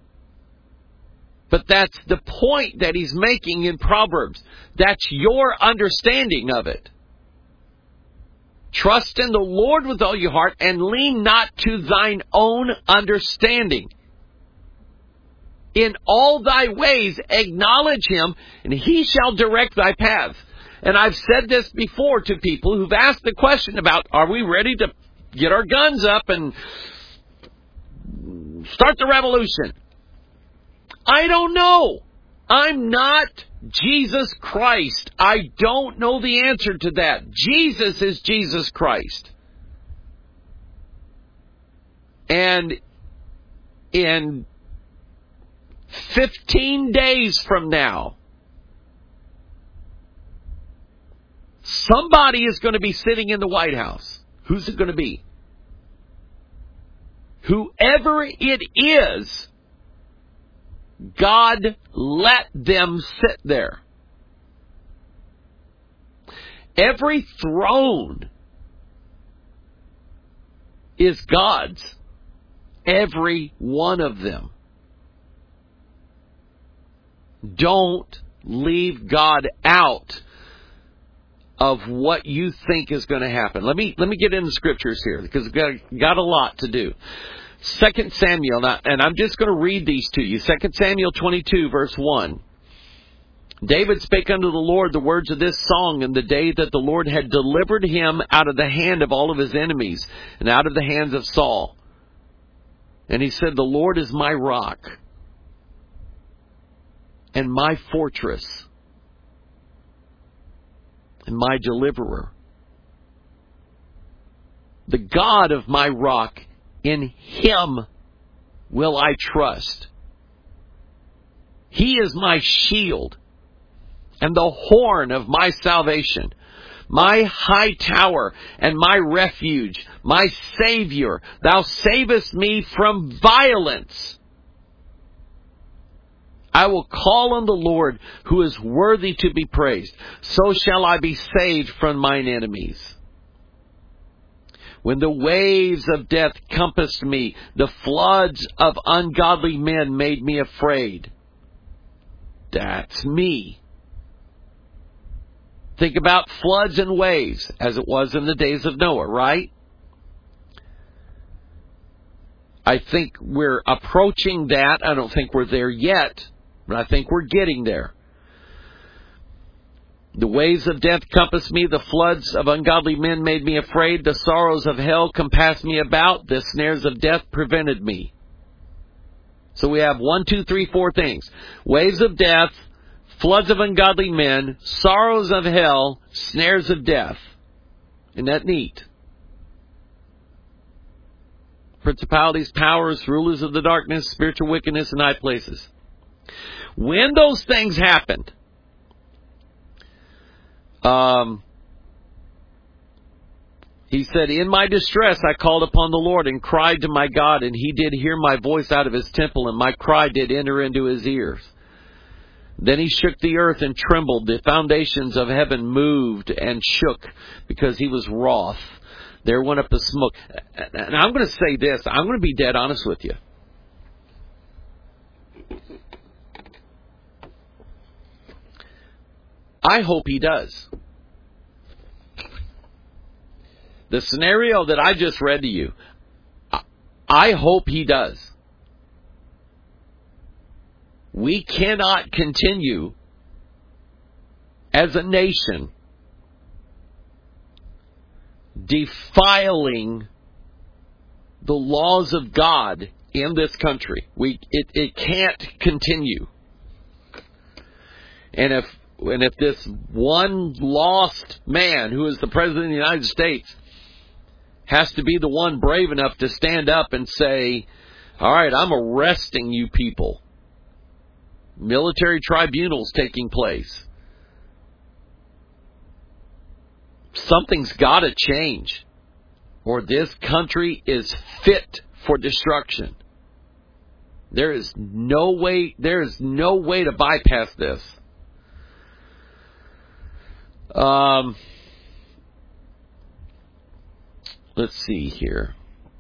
But that's the point that he's making in Proverbs. That's your understanding of it. Trust in the Lord with all your heart, and lean not to thine own understanding. In all thy ways acknowledge Him, and He shall direct thy paths. And I've said this before to people who've asked the question about, are we ready to get our guns up and start the revolution? I don't know. I'm not Jesus Christ. I don't know the answer to that. Jesus is Jesus Christ. And in fifteen days from now, somebody is going to be sitting in the White House. Who's it going to be? Whoever it is, God let them sit there. Every throne is God's. Every one of them. Don't leave God out of what you think is going to happen. Let me let me get into scriptures here, because we've got, got a lot to do. Second Samuel, and I'm just going to read these to you. Second Samuel twenty-two, verse one. David spake unto the Lord the words of this song in the day that the Lord had delivered him out of the hand of all of his enemies and out of the hands of Saul. And he said, the Lord is my rock and my fortress and my deliverer. The God of my rock, in him will I trust. He is my shield and the horn of my salvation, my high tower and my refuge, my Savior. Thou savest me from violence. I will call on the Lord, who is worthy to be praised. So shall I be saved from mine enemies. When the waves of death compassed me, the floods of ungodly men made me afraid. That's me. Think about floods and waves as it was in the days of Noah, right? I think we're approaching that. I don't think we're there yet, but I think we're getting there. The waves of death compassed me. The floods of ungodly men made me afraid. The sorrows of hell compassed me about. The snares of death prevented me. So we have one, two, three, four things. Waves of death, floods of ungodly men, sorrows of hell, snares of death. Isn't that neat? Principalities, powers, rulers of the darkness, spiritual wickedness in high places. When those things happened, um, he said, in my distress I called upon the Lord and cried to my God, and he did hear my voice out of his temple, and my cry did enter into his ears. Then he shook the earth and trembled. The foundations of heaven moved and shook because he was wroth. There went up a smoke. And I'm going to say this. I'm going to be dead honest with you. I hope he does. The scenario that I just read to you, I hope he does. We cannot continue as a nation defiling the laws of God in this country. We it, it can't continue. And if and if this one lost man who is the President of the United States has to be the one brave enough to stand up and say, all right, I'm arresting you people. Military tribunals taking place. Something's got to change, or this country is fit for destruction. There is no way, there is no way to bypass this. Um, let's see here.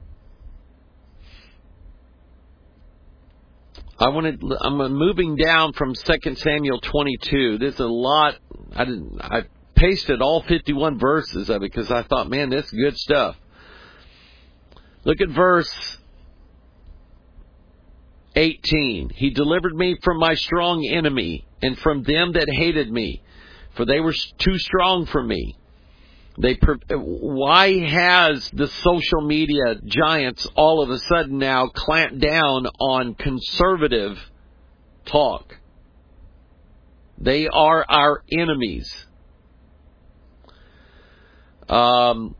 I wanted. I'm moving down from Second Samuel twenty-two. There's a lot. I didn't. I pasted all fifty-one verses of it because I thought, man, this is good stuff. Look at verse eighteen. He delivered me from my strong enemy and from them that hated me, for they were too strong for me. They. Why has the social media giants all of a sudden now clamped down on conservative talk? They are our enemies. Um,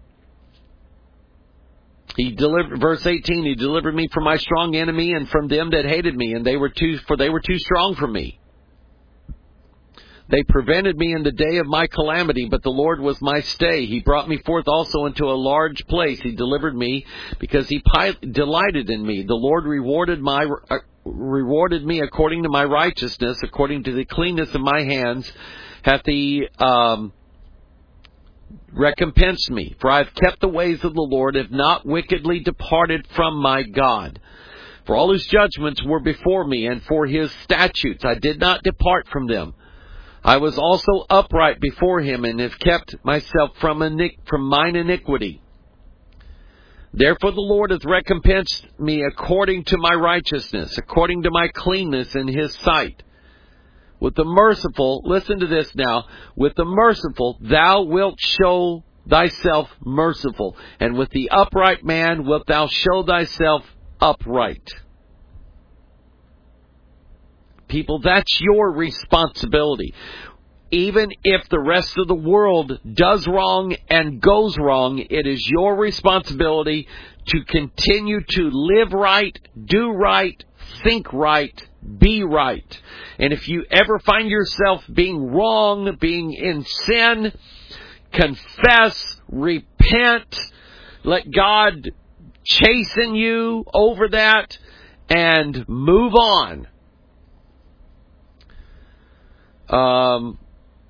he delivered, verse eighteen. He delivered me from my strong enemy and from them that hated me, and they were too, for they were too strong for me. They prevented me in the day of my calamity, but the Lord was my stay. He brought me forth also into a large place. He delivered me because he delighted in me. The Lord rewarded my uh, rewarded me according to my righteousness, according to the cleanness of my hands, hath he um, recompensed me. For I have kept the ways of the Lord, have not wickedly departed from my God. For all his judgments were before me, and for his statutes I did not depart from them. I was also upright before him, and have kept myself from iniqu- from mine iniquity. Therefore the Lord hath recompensed me according to my righteousness, according to my cleanness in his sight. With the merciful, listen to this now, with the merciful thou wilt show thyself merciful, and with the upright man wilt thou show thyself upright. People, that's your responsibility. Even if the rest of the world does wrong and goes wrong, it is your responsibility to continue to live right, do right, think right, be right. And if you ever find yourself being wrong, being in sin, confess, repent, let God chasten you over that, and move on. Um,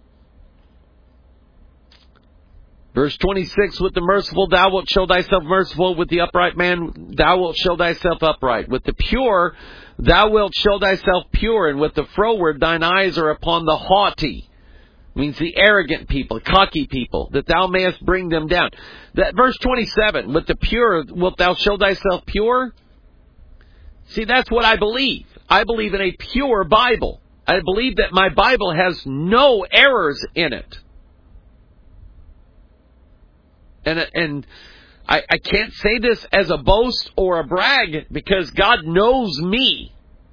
verse twenty-six, with the merciful thou wilt show thyself merciful, with the upright man thou wilt show thyself upright. With the pure thou wilt show thyself pure, and with the froward thine eyes are upon the haughty. Means the arrogant people, cocky people, that thou mayest bring them down. That verse twenty-seven, with the pure wilt thou show thyself pure? See, that's what I believe. I believe in a pure Bible. I believe that my Bible has no errors in it. And and I, I can't say this as a boast or a brag, because God knows me.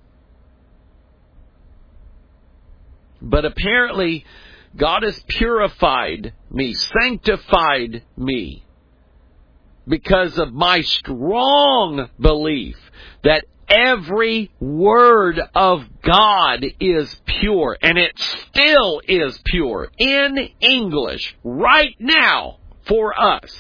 But apparently, God has purified me, sanctified me, because of my strong belief that every word of God is pure, and it still is pure in English right now for us.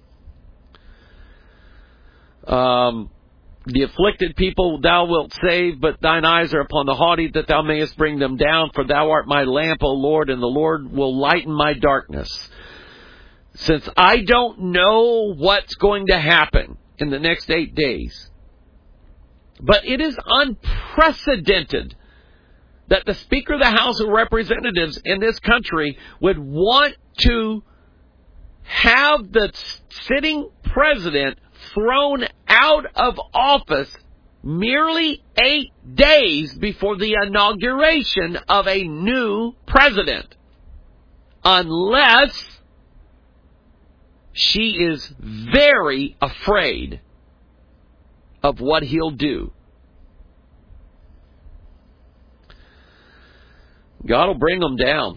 Um, the afflicted people thou wilt save, but thine eyes are upon the haughty, that thou mayest bring them down. For thou art my lamp, O Lord, and the Lord will lighten my darkness. Since I don't know what's going to happen in the next eight days, but it is unprecedented that the Speaker of the House of Representatives in this country would want to have the sitting president thrown out of office merely eight days before the inauguration of a new president, unless she is very afraid of what he'll do. God will bring them down.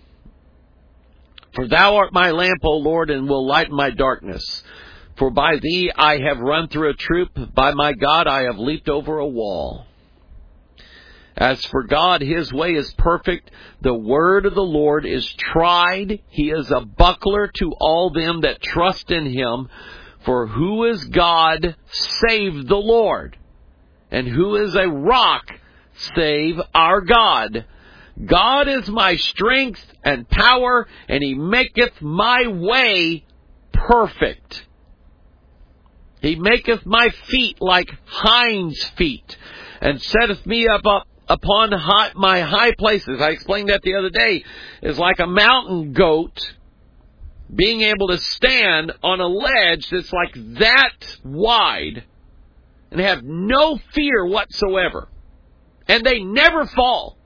For thou art my lamp, O Lord, and will lighten my darkness. For by thee I have run through a troop, by my God I have leaped over a wall. As for God, his way is perfect. The word of the Lord is tried. He is a buckler to all them that trust in him. For who is God save the Lord? And who is a rock save our God? God is my strength and power, and he maketh my way perfect. He maketh my feet like hinds' feet, and setteth me up, up upon high, my high places. I explained that the other day. Is like a mountain goat being able to stand on a ledge that's like that wide and have no fear whatsoever. And they never fall.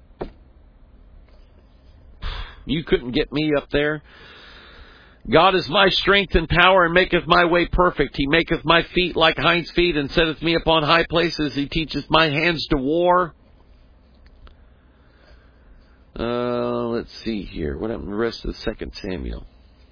You couldn't get me up there. God is my strength and power, and maketh my way perfect. He maketh my feet like hinds' feet, and setteth me upon high places. He teacheth my hands to war. Uh, let's see here. What happened to the rest of the Second Samuel?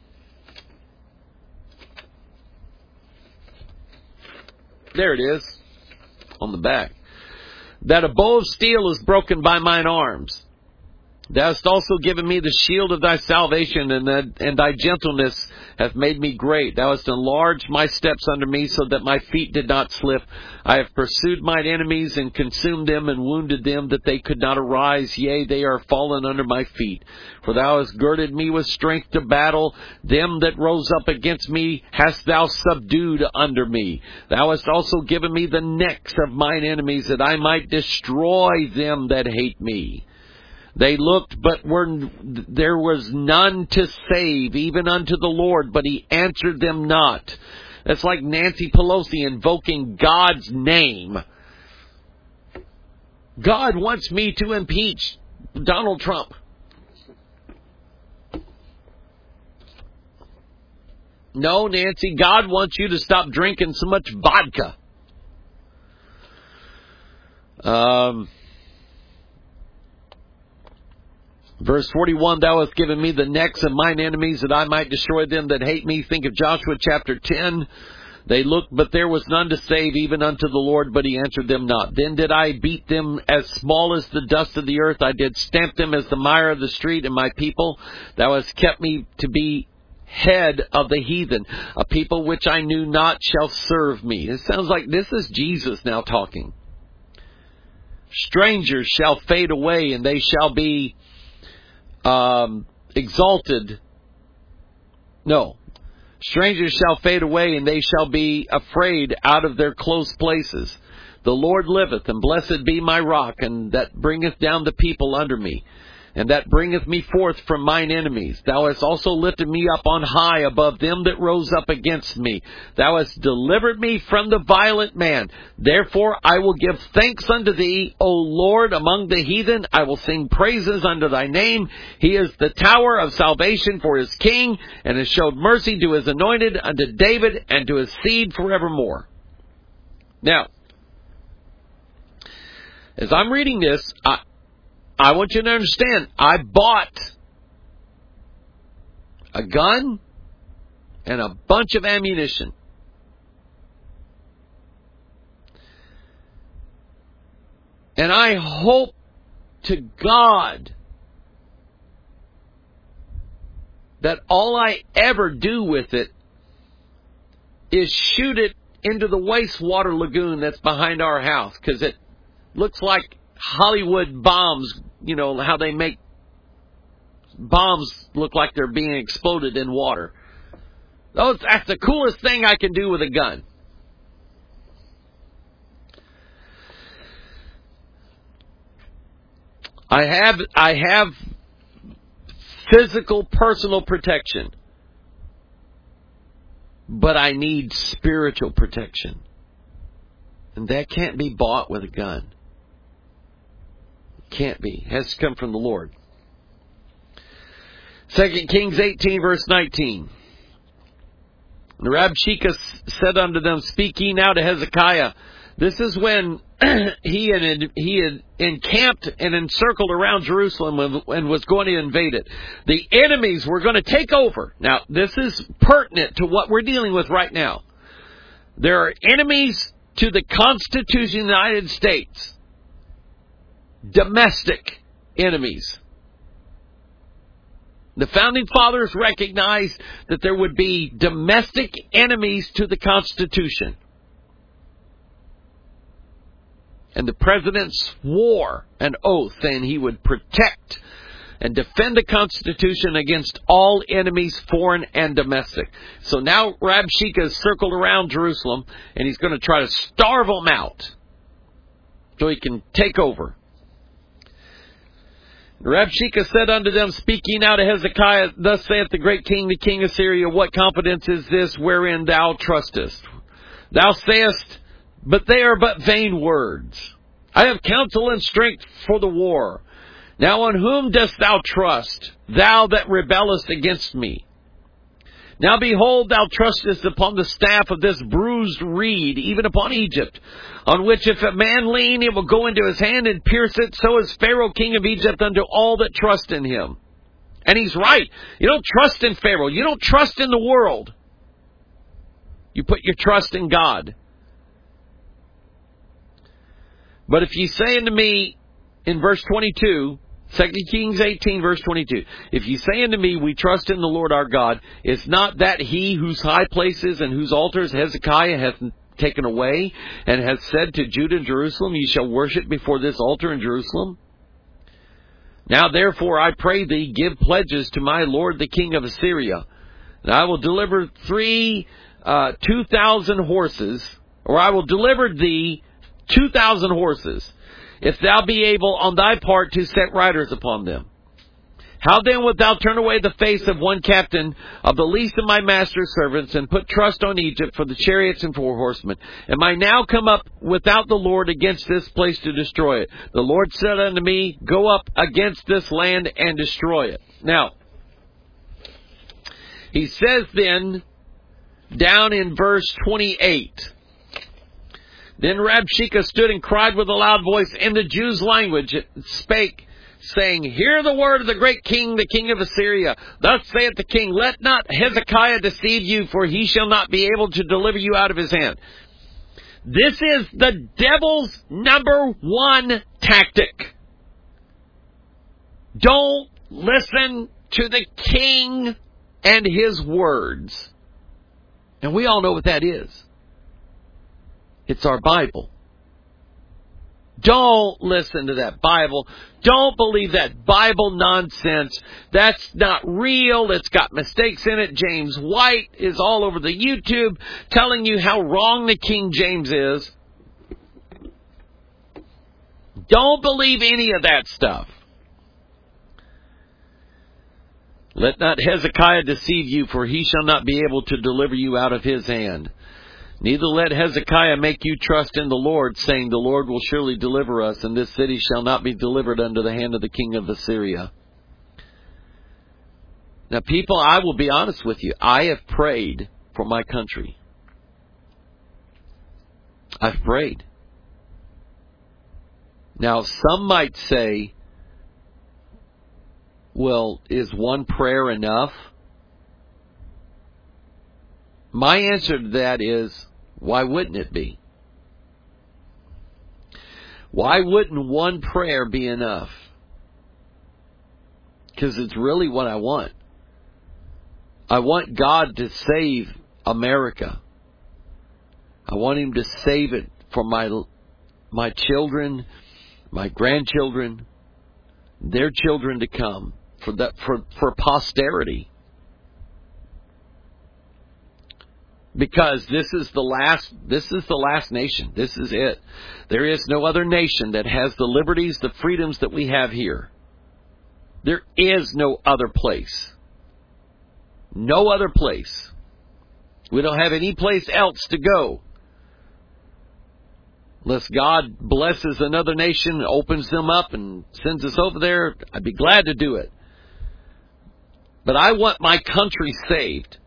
There it is, on the back. That a bow of steel is broken by mine arms. Thou hast also given me the shield of thy salvation, and, that, and thy gentleness hath made me great. Thou hast enlarged my steps under me, so that my feet did not slip. I have pursued mine enemies, and consumed them, and wounded them, that they could not arise. Yea, they are fallen under my feet. For thou hast girded me with strength to battle. Them that rose up against me hast thou subdued under me. Thou hast also given me the necks of mine enemies, that I might destroy them that hate me. They looked, but were, there was none to save, even unto the Lord, but he answered them not. That's like Nancy Pelosi invoking God's name. God wants me to impeach Donald Trump. No, Nancy, God wants you to stop drinking so much vodka. Um, verse forty-one, thou hast given me the necks of mine enemies that I might destroy them that hate me. Think of Joshua chapter ten. They looked, but there was none to save, even unto the Lord, but he answered them not. Then did I beat them as small as the dust of the earth. I did stamp them as the mire of the street, and my people, thou hast kept me to be head of the heathen. A people which I knew not shall serve me. It sounds like this is Jesus now talking. Strangers shall fade away, and they shall be um, exalted. No. Strangers shall fade away, and they shall be afraid out of their close places. The Lord liveth, and blessed be my rock, and that bringeth down the people under me, and that bringeth me forth from mine enemies. Thou hast also lifted me up on high above them that rose up against me. Thou hast delivered me from the violent man. Therefore I will give thanks unto thee, O Lord, among the heathen. I will sing praises unto thy name. He is the tower of salvation for his king, and has showed mercy to his anointed, unto David, and to his seed forevermore. Now, as I'm reading this, I... I want you to understand, I bought a gun and a bunch of ammunition. And I hope to God that all I ever do with it is shoot it into the wastewater lagoon that's behind our house, because it looks like Hollywood bombs, you know, how they make bombs look like they're being exploded in water. Those, that's the coolest thing I can do with a gun. I have, I have physical, personal protection, but I need spiritual protection. And that can't be bought with a gun. Can't be. It has to come from the Lord. Second Kings eighteen, verse nineteen. And Rabshakeh said unto them, Speak ye now to Hezekiah. This is when he had he had encamped and encircled around Jerusalem and was going to invade it. The enemies were going to take over. Now, this is pertinent to what we're dealing with right now. There are enemies to the Constitution of the United States. Domestic enemies. The Founding Fathers recognized that there would be domestic enemies to the Constitution. And the President swore an oath saying he would protect and defend the Constitution against all enemies, foreign and domestic. So now Rabshakeh has circled around Jerusalem, and he's going to try to starve them out so he can take over. Rabshakeh said unto them, Speak ye now to Hezekiah, Thus saith the great king, the king of Syria, What confidence is this wherein thou trustest? Thou sayest, But they are but vain words. I have counsel and strength for the war. Now on whom dost thou trust, thou that rebellest against me? Now behold, thou trustest upon the staff of this bruised reed, even upon Egypt, on which if a man lean, it will go into his hand and pierce it. So is Pharaoh king of Egypt unto all that trust in him. And he's right. You don't trust in Pharaoh. You don't trust in the world. You put your trust in God. But if ye say unto me, in verse twenty-two, Second Kings eighteen, verse twenty-two. If ye say unto me, We trust in the Lord our God, is not that he whose high places and whose altars Hezekiah hath taken away, and hath said to Judah and Jerusalem, Ye shall worship before this altar in Jerusalem? Now therefore I pray thee, give pledges to my lord the king of Assyria, and I will deliver three, uh, two thousand horses, or I will deliver thee two thousand horses, if thou be able on thy part to set riders upon them. How then wilt thou turn away the face of one captain of the least of my master's servants, and put trust on Egypt for the chariots and for horsemen? Am I now come up without the Lord against this place to destroy it? The Lord said unto me, Go up against this land and destroy it. Now, he says then, down in verse twenty-eight, Then Rabshakeh stood and cried with a loud voice in the Jews' language, spake, saying, Hear the word of the great king, the king of Assyria. Thus saith the king, Let not Hezekiah deceive you, for he shall not be able to deliver you out of his hand. This is the devil's number one tactic. Don't listen to the king and his words. And we all know what that is. It's our Bible. Don't listen to that Bible. Don't believe that Bible nonsense. That's not real. It's got mistakes in it. James White is all over the YouTube telling you how wrong the King James is. Don't believe any of that stuff. Let not Hezekiah deceive you, for he shall not be able to deliver you out of his hand. Neither let Hezekiah make you trust in the Lord, saying, The Lord will surely deliver us, and this city shall not be delivered unto the hand of the king of Assyria. Now, people, I will be honest with you. I have prayed for my country. I've prayed. Now, some might say, well, is one prayer enough? My answer to that is, why wouldn't it be? Why wouldn't one prayer be enough? Because it's really what I want. I want God to save America. I want Him to save it for my my children, my grandchildren, their children to come, for that for, for posterity. Because this is the last, this is the last nation. This is it. There is no other nation that has the liberties, the freedoms that we have here. There is no other place. No other place. We don't have any place else to go. Unless God blesses another nation, opens them up and sends us over there, I'd be glad to do it. But I want my country saved.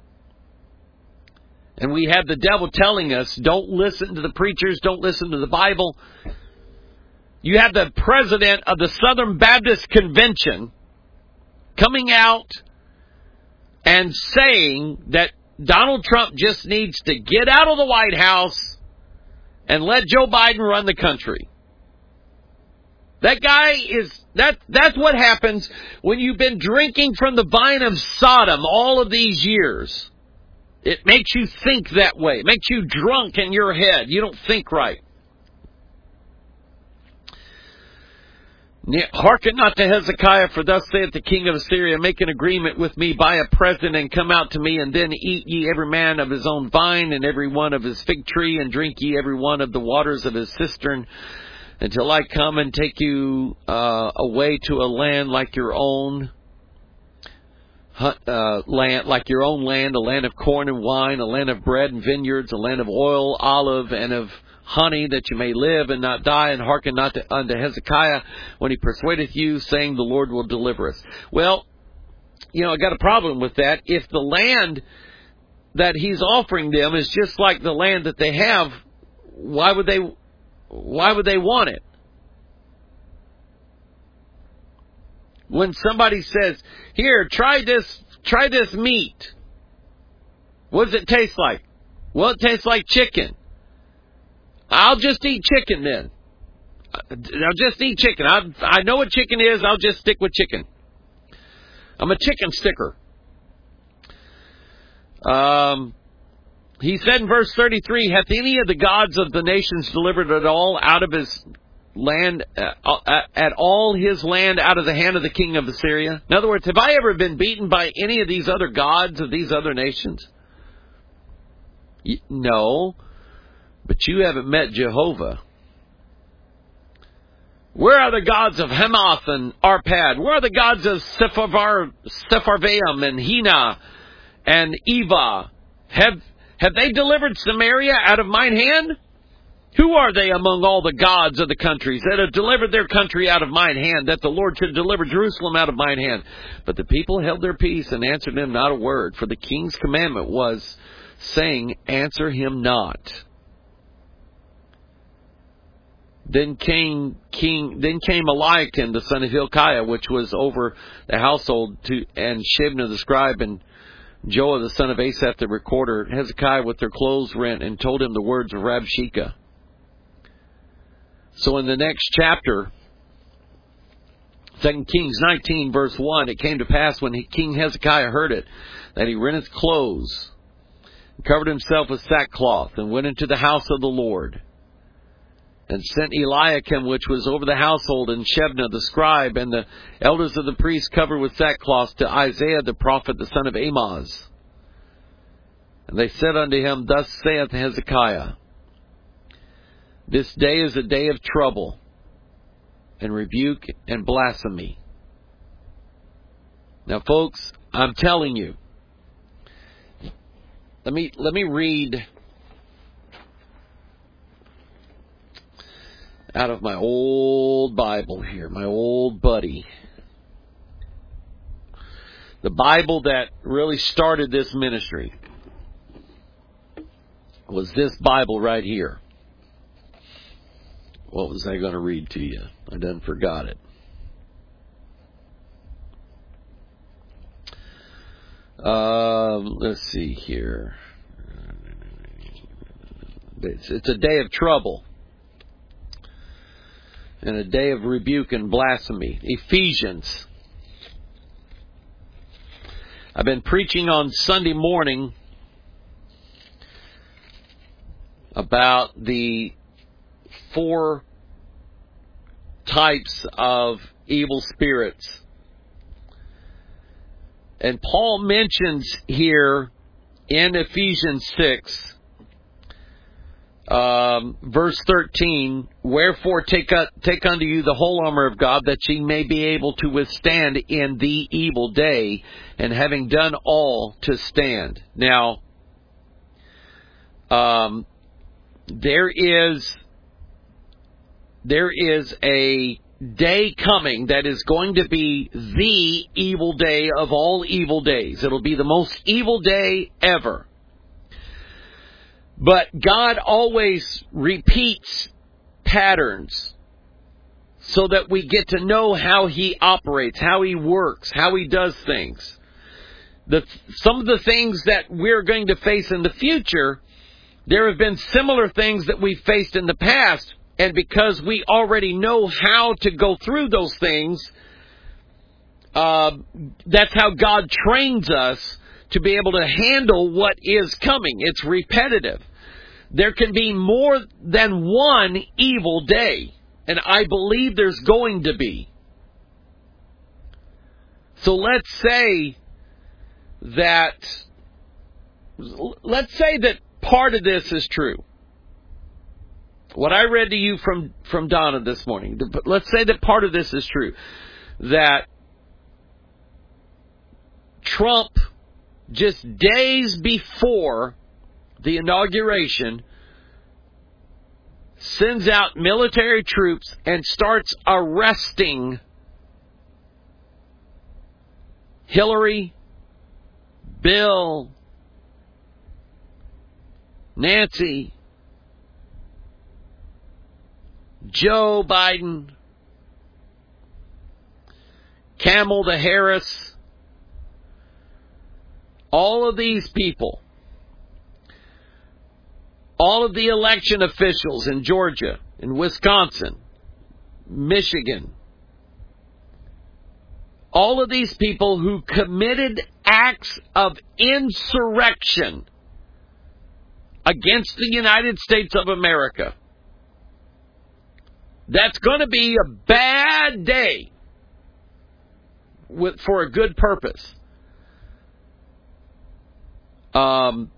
And we have the devil telling us, don't listen to the preachers, don't listen to the Bible. You have the president of the Southern Baptist Convention coming out and saying that Donald Trump just needs to get out of the White House and let Joe Biden run the country. That guy is, that, that's what happens when you've been drinking from the vine of Sodom all of these years. It makes you think that way. It makes you drunk in your head. You don't think right. Hearken not to Hezekiah, for thus saith the king of Assyria, Make an agreement with me, buy a present, and come out to me, and then eat ye every man of his own vine, and every one of his fig tree, and drink ye every one of the waters of his cistern, until I come and take you uh, away to a land like your own, uh, land, like your own land, a land of corn and wine, a land of bread and vineyards, a land of oil, olive, and of honey, that you may live and not die, and hearken not to, unto Hezekiah when he persuadeth you, saying, the Lord will deliver us. Well, you know, I got a problem with that. If the land that he's offering them is just like the land that they have, why would they, why would they want it? When somebody says, here, try this, try this meat. What does it taste like? Well, it tastes like chicken. I'll just eat chicken then. I'll just eat chicken. I, I know what chicken is. I'll just stick with chicken. I'm a chicken sticker. Um, he said in verse thirty-three, hath any of the gods of the nations delivered at all out of his land, uh, at all his land out of the hand of the king of Assyria? In other words, have I ever been beaten by any of these other gods of these other nations? No. But you haven't met Jehovah. Where are the gods of Hamath and Arpad? Where are the gods of Sepharvar, Sepharvaim and Hena and Eva? Have, have they delivered Samaria out of mine hand? Who are they among all the gods of the countries that have delivered their country out of mine hand, that the Lord should deliver Jerusalem out of mine hand? But the people held their peace and answered him not a word, for the king's commandment was, saying, answer him not. Then came King. Then came Eliakim, the son of Hilkiah, which was over the household, to and Shebna the scribe, and Joah the son of Asaph the recorder, Hezekiah with their clothes rent, and told him the words of Rabshakeh. So in the next chapter, Second Kings nineteen, verse one, it came to pass when King Hezekiah heard it, that he rent his clothes, and covered himself with sackcloth, and went into the house of the Lord, and sent Eliakim, which was over the household, and Shebna the scribe, and the elders of the priests covered with sackcloth, to Isaiah the prophet, the son of Amoz. And they said unto him, thus saith Hezekiah, this day is a day of trouble, and rebuke, and blasphemy. Now, folks, I'm telling you, let me, let me read out of my old Bible here, my old buddy. The Bible that really started this ministry was this Bible right here. What was I going to read to you? I done forgot it. Um, let's see here. It's, it's a day of trouble, and a day of rebuke and blasphemy. Ephesians. I've been preaching on Sunday morning about the four types of evil spirits. And Paul mentions here in Ephesians six, Um, verse thirteen, wherefore take, uh, take unto you the whole armor of God, that ye may be able to withstand in the evil day, and having done all, to stand. Now, um, there is, there is a day coming that is going to be the evil day of all evil days. It'll be the most evil day ever. But God always repeats patterns so that we get to know how He operates, how He works, how He does things. The, some of the things that we're going to face in the future, there have been similar things that we've faced in the past, and because we already know how to go through those things, uh, that's how God trains us to be able to handle what is coming. It's repetitive. There can be more than one evil day, and I believe there's going to be. So let's say that, let's say that part of this is true. What I read to you from, from Donna this morning, let's say that part of this is true. That Trump, just days before the inauguration, sends out military troops and starts arresting Hillary, Bill, Nancy, Joe Biden, Kamala Harris, all of these people, all of the election officials in Georgia, in Wisconsin, Michigan, all of these people who committed acts of insurrection against the United States of America. That's going to be a bad day with, for a good purpose. Um,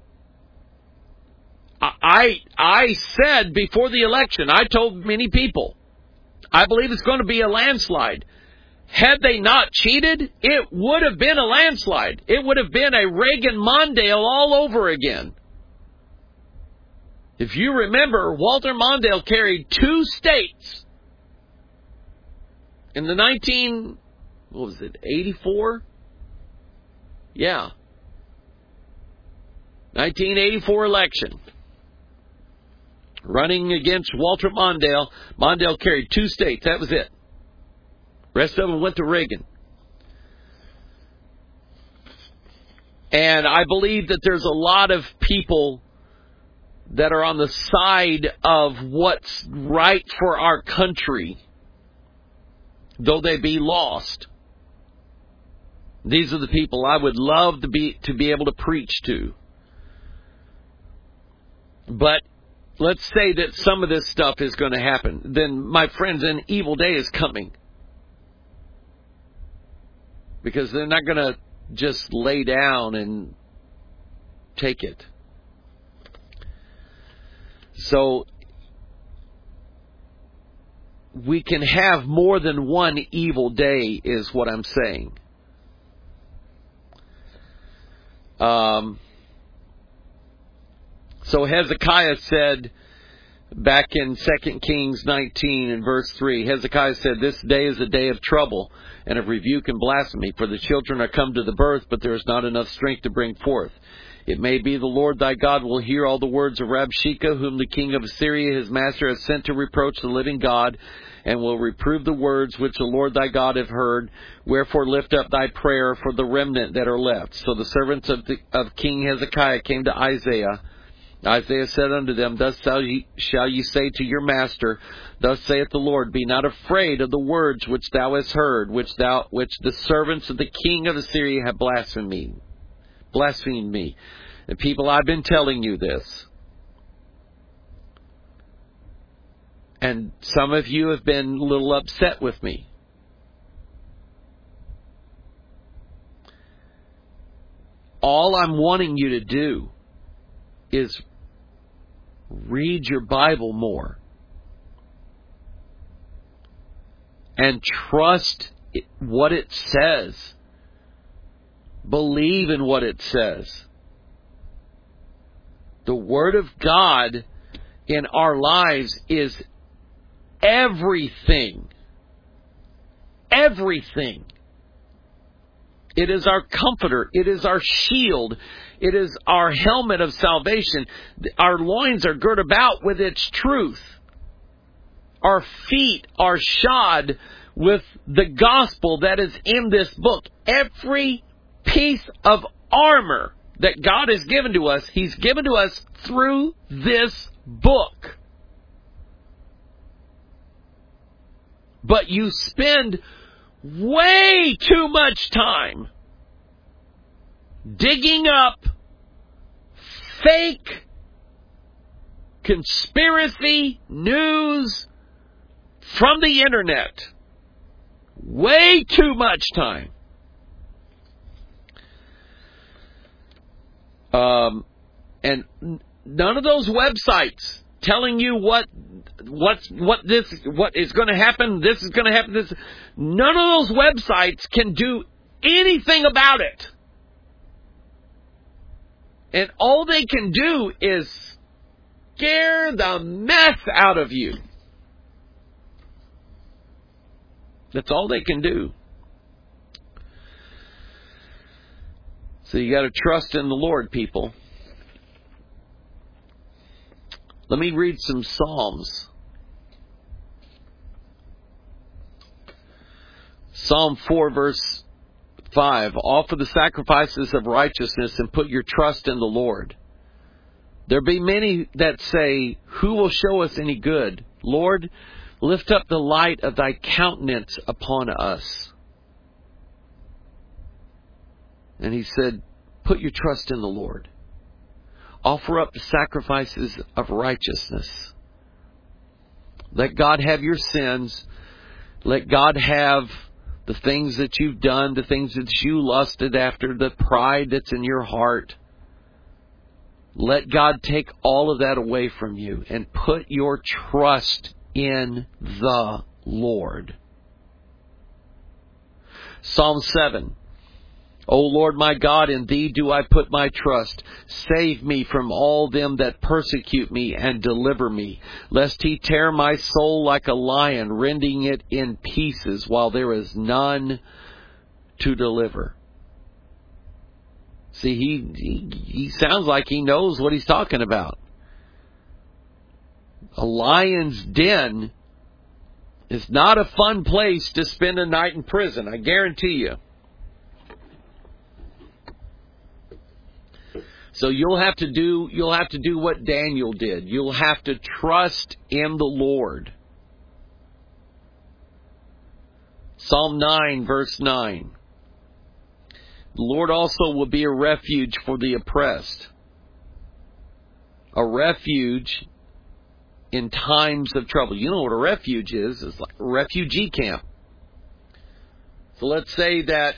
I I said before the election, I told many people, I believe it's going to be a landslide. Had they not cheated, it would have been a landslide. It would have been a Reagan-Mondale all over again. If you remember, Walter Mondale carried two states in the nineteen, what was it, eighty-four? Yeah. nineteen eighty-four election. Running against Walter Mondale. Mondale carried two states. That was it. Rest of them went to Reagan. And I believe that there's a lot of people that are on the side of what's right for our country, though they be lost. These are the people I would love to be to be able to preach to. But let's say that some of this stuff is going to happen. Then, my friends, an evil day is coming. Because they're not going to just lay down and take it. So, we can have more than one evil day, is what I'm saying. Um, so Hezekiah said, back in Second Kings nineteen and verse three, Hezekiah said, "This day is a day of trouble and of rebuke and blasphemy, for the children are come to the birth, but there is not enough strength to bring forth. It may be the Lord thy God will hear all the words of Rabshakeh, whom the king of Assyria his master has sent to reproach the living God, and will reprove the words which the Lord thy God hath heard. Wherefore lift up thy prayer for the remnant that are left." So the servants of, the, of King Hezekiah came to Isaiah. Isaiah said unto them, "Thus shall ye, shall ye say to your master, Thus saith the Lord, Be not afraid of the words which thou hast heard, which thou which the servants of the king of Assyria have blasphemed me. Blasphemed me. And people, I've been telling you this. And some of you have been a little upset with me. All I'm wanting you to do is read your Bible more. And trust what it says. Believe in what it says. The Word of God in our lives is everything. Everything. It is our comforter. It is our shield. It is our helmet of salvation. Our loins are girt about with its truth. Our feet are shod with the gospel that is in this book. Every piece of armor that God has given to us, He's given to us through this book. But you spend way too much time digging up fake conspiracy news from the internet. Way too much time. Um, and none of those websites telling you what what's what this what is going to happen, this is going to happen, this none of those websites can do anything about it. And all they can do is scare the mess out of you. That's all they can do. So you got to trust in the Lord, people. Let me read some Psalms. Psalm four, verse five. Offer the sacrifices of righteousness and put your trust in the Lord. There be many that say, Who will show us any good? Lord, lift up the light of thy countenance upon us. And he said, put your trust in the Lord. Offer up the sacrifices of righteousness. Let God have your sins. Let God have the things that you've done, the things that you lusted after, the pride that's in your heart. Let God take all of that away from you and put your trust in the Lord. Psalm seven. O Lord my God, in Thee do I put my trust. Save me from all them that persecute me, and deliver me, lest He tear my soul like a lion, rending it in pieces, while there is none to deliver. See, he, he, he sounds like he knows what he's talking about. A lion's den is not a fun place to spend a night in prison, I guarantee you. So you'll have to do you'll have to do what Daniel did. You'll have to trust in the Lord. Psalm nine, verse nine. The Lord also will be a refuge for the oppressed. A refuge in times of trouble. You know what a refuge is? It's like a refugee camp. So let's say that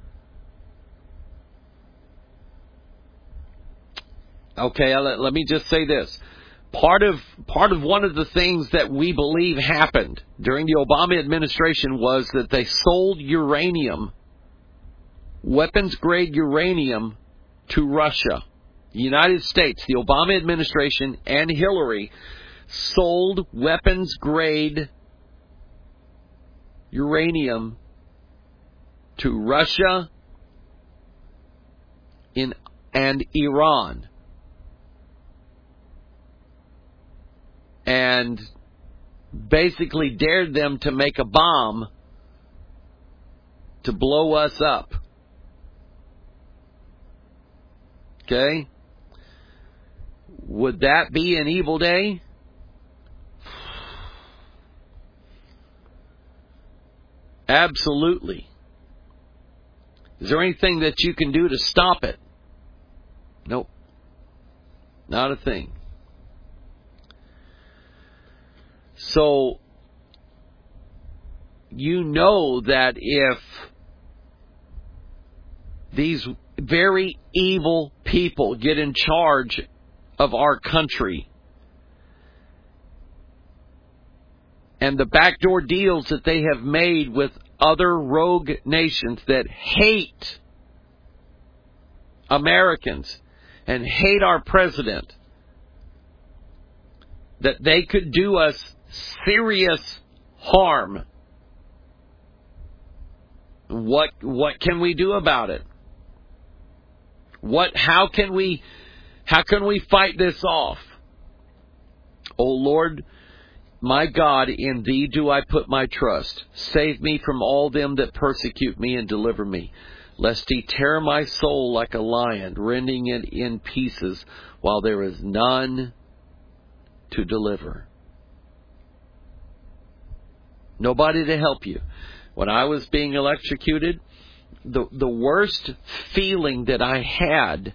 Okay, let, let me just say this. Part of part of one of the things that we believe happened during the Obama administration was that they sold uranium, weapons-grade uranium, to Russia. The United States, the Obama administration, and Hillary sold weapons-grade uranium to Russia in, and Iran. And basically dared them to make a bomb to blow us up. Okay? Would that be an evil day? Absolutely. Is there anything that you can do to stop it? Nope. Not a thing. So, you know that if these very evil people get in charge of our country, and the backdoor deals that they have made with other rogue nations that hate Americans and hate our president, that they could do us serious harm. What what can we do about it? What how can we how can we fight this off? O Lord, my God, in Thee do I put my trust. Save me from all them that persecute me, and deliver me, lest He tear my soul like a lion, rending it in pieces, while there is none to deliver. Nobody to help you. When I was being electrocuted, the the worst feeling that I had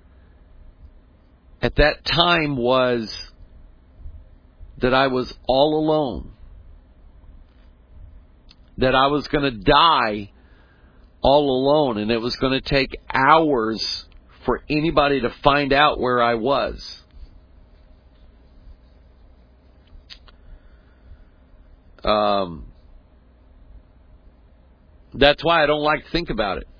at that time was that I was all alone. That I was going to die all alone, and it was going to take hours for anybody to find out where I was. Um, that's why I don't like to think about it.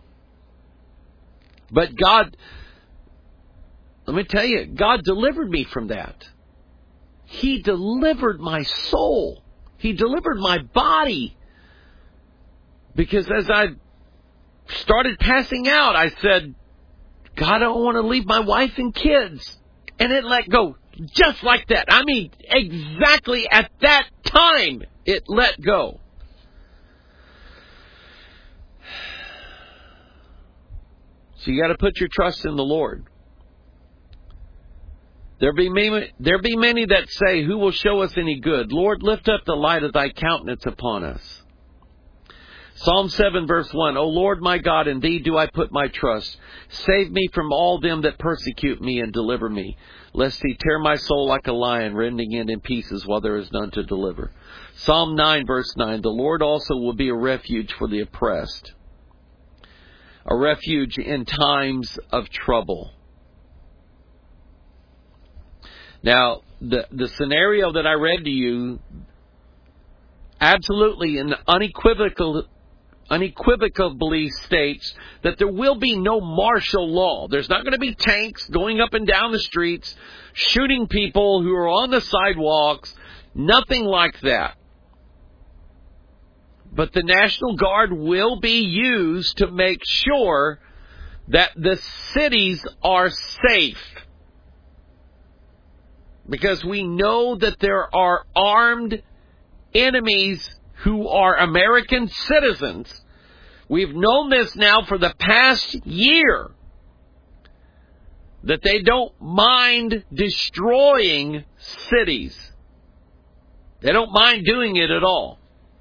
But God, let me tell you, God delivered me from that. He delivered my soul. He delivered my body. Because as I started passing out, I said, God, I don't want to leave my wife and kids. And it let go. Just like that. I mean, exactly at that time, it let go. So you got to put your trust in the Lord. There be many, there be many that say, who will show us any good? Lord, lift up the light of Thy countenance upon us. Psalm seven, verse one. O Lord my God, in Thee do I put my trust. Save me from all them that persecute me, and deliver me, lest He tear my soul like a lion, rending it in pieces, while there is none to deliver. Psalm nine, verse nine. The Lord also will be a refuge for the oppressed, a refuge in times of trouble. Now, the the scenario that I read to you absolutely and unequivocal, unequivocally states that there will be no martial law. There's not going to be tanks going up and down the streets, shooting people who are on the sidewalks, nothing like that. But the National Guard will be used to make sure that the cities are safe. Because we know that there are armed enemies who are American citizens. We've known this now for the past year. That they don't mind destroying cities. They don't mind doing it at all.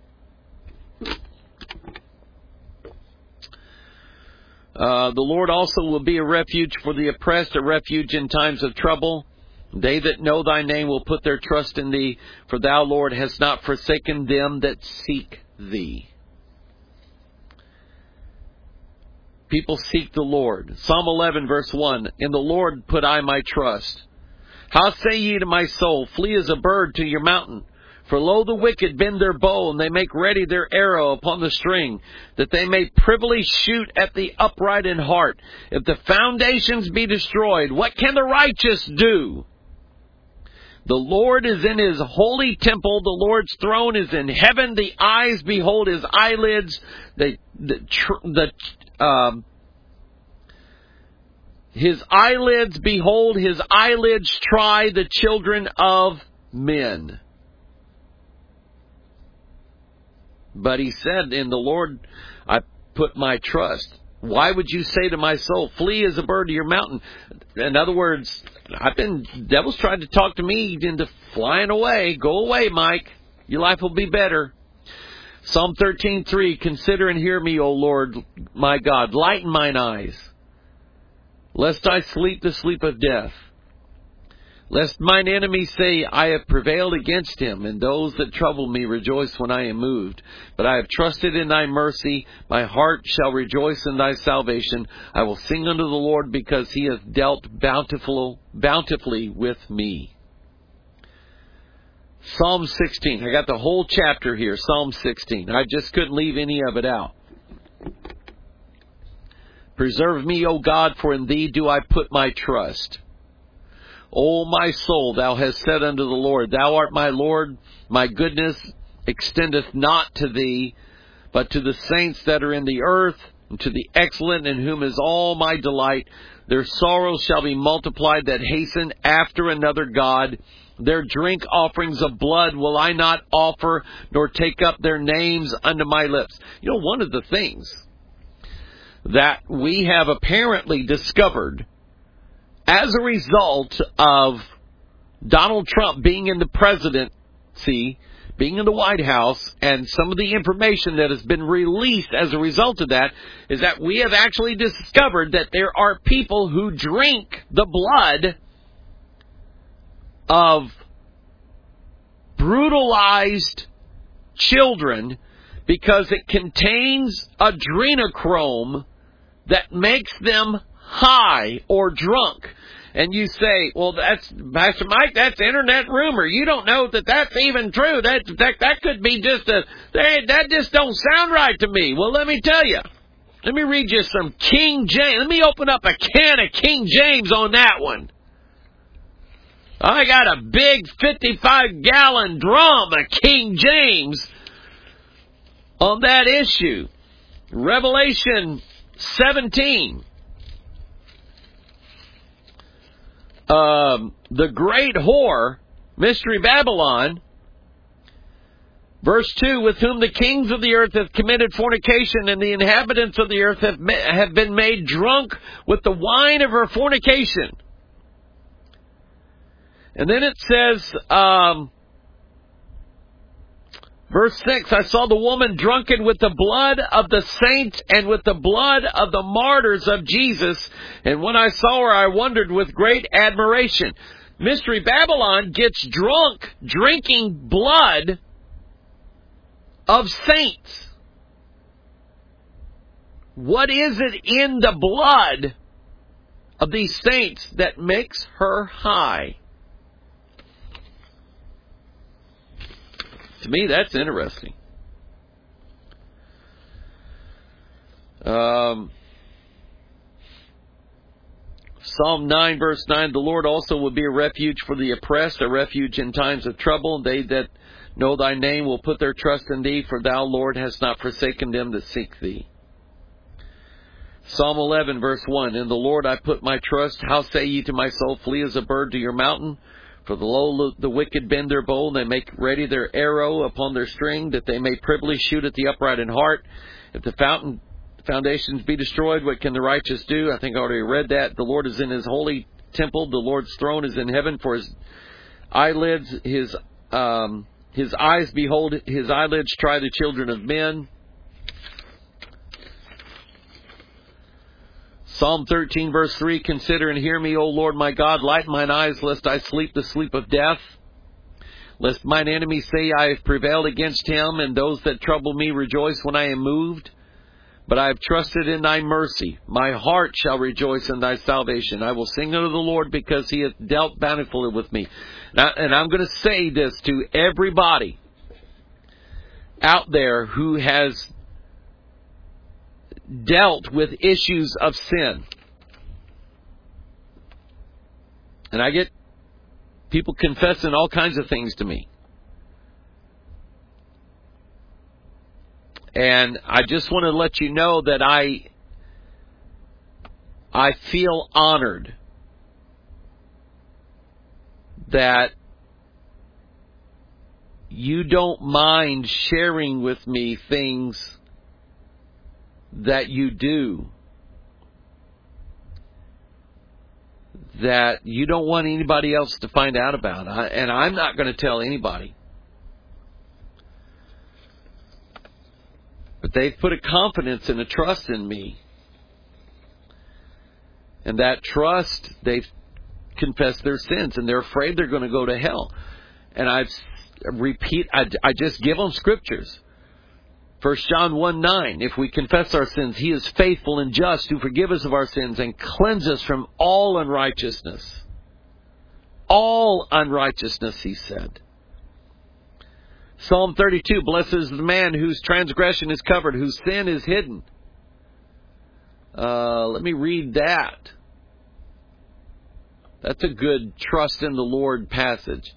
Uh, the Lord also will be a refuge for the oppressed, a refuge in times of trouble. They that know thy name will put their trust in thee, for thou, Lord, hast not forsaken them that seek thee. People seek the Lord. Psalm eleven, verse one, in the Lord put I my trust. How say ye to my soul, flee as a bird to your mountain? For lo, the wicked bend their bow, and they make ready their arrow upon the string, that they may privily shoot at the upright in heart. If the foundations be destroyed, what can the righteous do? The Lord is in his holy temple. The Lord's throne is in heaven. The eyes behold his eyelids. The, the, the, um, his eyelids behold his eyelids try the children of men. But he said, in the Lord I put my trust. Why would you say to my soul, flee as a bird to your mountain? In other words, I've been, devil's tried to talk to me into flying away. Go away, Mike. Your life will be better. Psalm thirteen three, consider and hear me, O Lord, my God. Lighten mine eyes, lest I sleep the sleep of death. Lest mine enemies say, I have prevailed against him, and those that trouble me rejoice when I am moved. But I have trusted in thy mercy. My heart shall rejoice in thy salvation. I will sing unto the Lord, because he hath dealt bountiful, bountifully with me. Psalm sixteen. I got the whole chapter here, Psalm sixteen. I just couldn't leave any of it out. Preserve me, O God, for in thee do I put my trust. O my soul, thou hast said unto the Lord, thou art my Lord, my goodness extendeth not to thee, but to the saints that are in the earth, and to the excellent in whom is all my delight. Their sorrows shall be multiplied that hasten after another God. Their drink offerings of blood will I not offer, nor take up their names unto my lips. You know, one of the things that we have apparently discovered as a result of Donald Trump being in the presidency, being in the White House, and some of the information that has been released as a result of that, is that we have actually discovered that there are people who drink the blood of brutalized children because it contains adrenochrome that makes them high or drunk. And you say, well, that's, Pastor Mike, that's internet rumor. You don't know that that's even true. That, that, that could be just a, that, that just don't sound right to me. Well, let me tell you. Let me read you some King James. Let me open up a can of King James on that one. I got a big fifty-five gallon drum of King James on that issue. Revelation seventeen. Um, the great whore, Mystery Babylon, verse two, with whom the kings of the earth have committed fornication, and the inhabitants of the earth have, ma- have been made drunk with the wine of her fornication. And then it says, um, verse six, I saw the woman drunken with the blood of the saints and with the blood of the martyrs of Jesus. And when I saw her, I wondered with great admiration. Mystery Babylon gets drunk drinking blood of saints. What is it in the blood of these saints that makes her high? To me, that's interesting. Um, Psalm nine, verse nine, the Lord also will be a refuge for the oppressed, a refuge in times of trouble. They that know thy name will put their trust in thee, for thou, Lord, hast not forsaken them that seek thee. Psalm eleven, verse one, in the Lord I put my trust. How say ye to my soul, flee as a bird to your mountain? For the low the wicked bend their bow, and they make ready their arrow upon their string, that they may privily shoot at the upright in heart. If the fountain foundations be destroyed, what can the righteous do? I think I already read that. The Lord is in his holy temple. The Lord's throne is in heaven. For his eyelids, his um, his eyes behold, his eyelids try the children of men. Psalm thirteen, verse three, consider and hear me, O Lord my God. Lighten mine eyes, lest I sleep the sleep of death. Lest mine enemies say, I have prevailed against him, and those that trouble me rejoice when I am moved. But I have trusted in thy mercy. My heart shall rejoice in thy salvation. I will sing unto the Lord, because he hath dealt bountifully with me. And I'm going to say this to everybody out there who has dealt with issues of sin. And I get people confessing all kinds of things to me. And I just want to let you know that I I feel honored that you don't mind sharing with me things that you do, that you don't want anybody else to find out about. I, and I'm not going to tell anybody. But they've put a confidence and a trust in me. And that trust, they've confessed their sins, and they're afraid they're going to go to hell. And I repeat, I, I just give them scriptures. First John one nine, if we confess our sins, he is faithful and just to forgive us of our sins and cleanse us from all unrighteousness. All unrighteousness, he said. Psalm thirty-two, blessed is the man whose transgression is covered, whose sin is hidden. Uh, let me read that. That's a good trust in the Lord passage.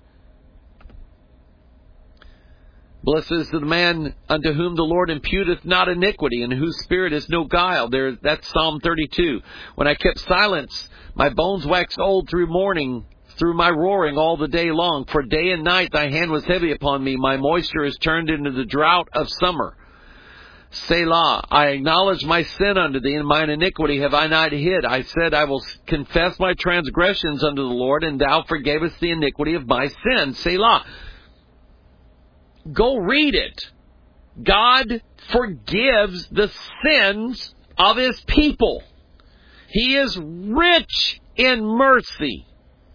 Blessed is the man unto whom the Lord imputeth not iniquity, and whose spirit is no guile. There, that's Psalm thirty-two. When I kept silence, my bones waxed old through mourning, through my roaring all the day long. For day and night thy hand was heavy upon me. My moisture is turned into the drought of summer. Selah, I acknowledge my sin unto thee, and mine iniquity have I not hid. I said, I will confess my transgressions unto the Lord, and thou forgavest the iniquity of my sin. Selah. Go read it. God forgives the sins of his people. He is rich in mercy.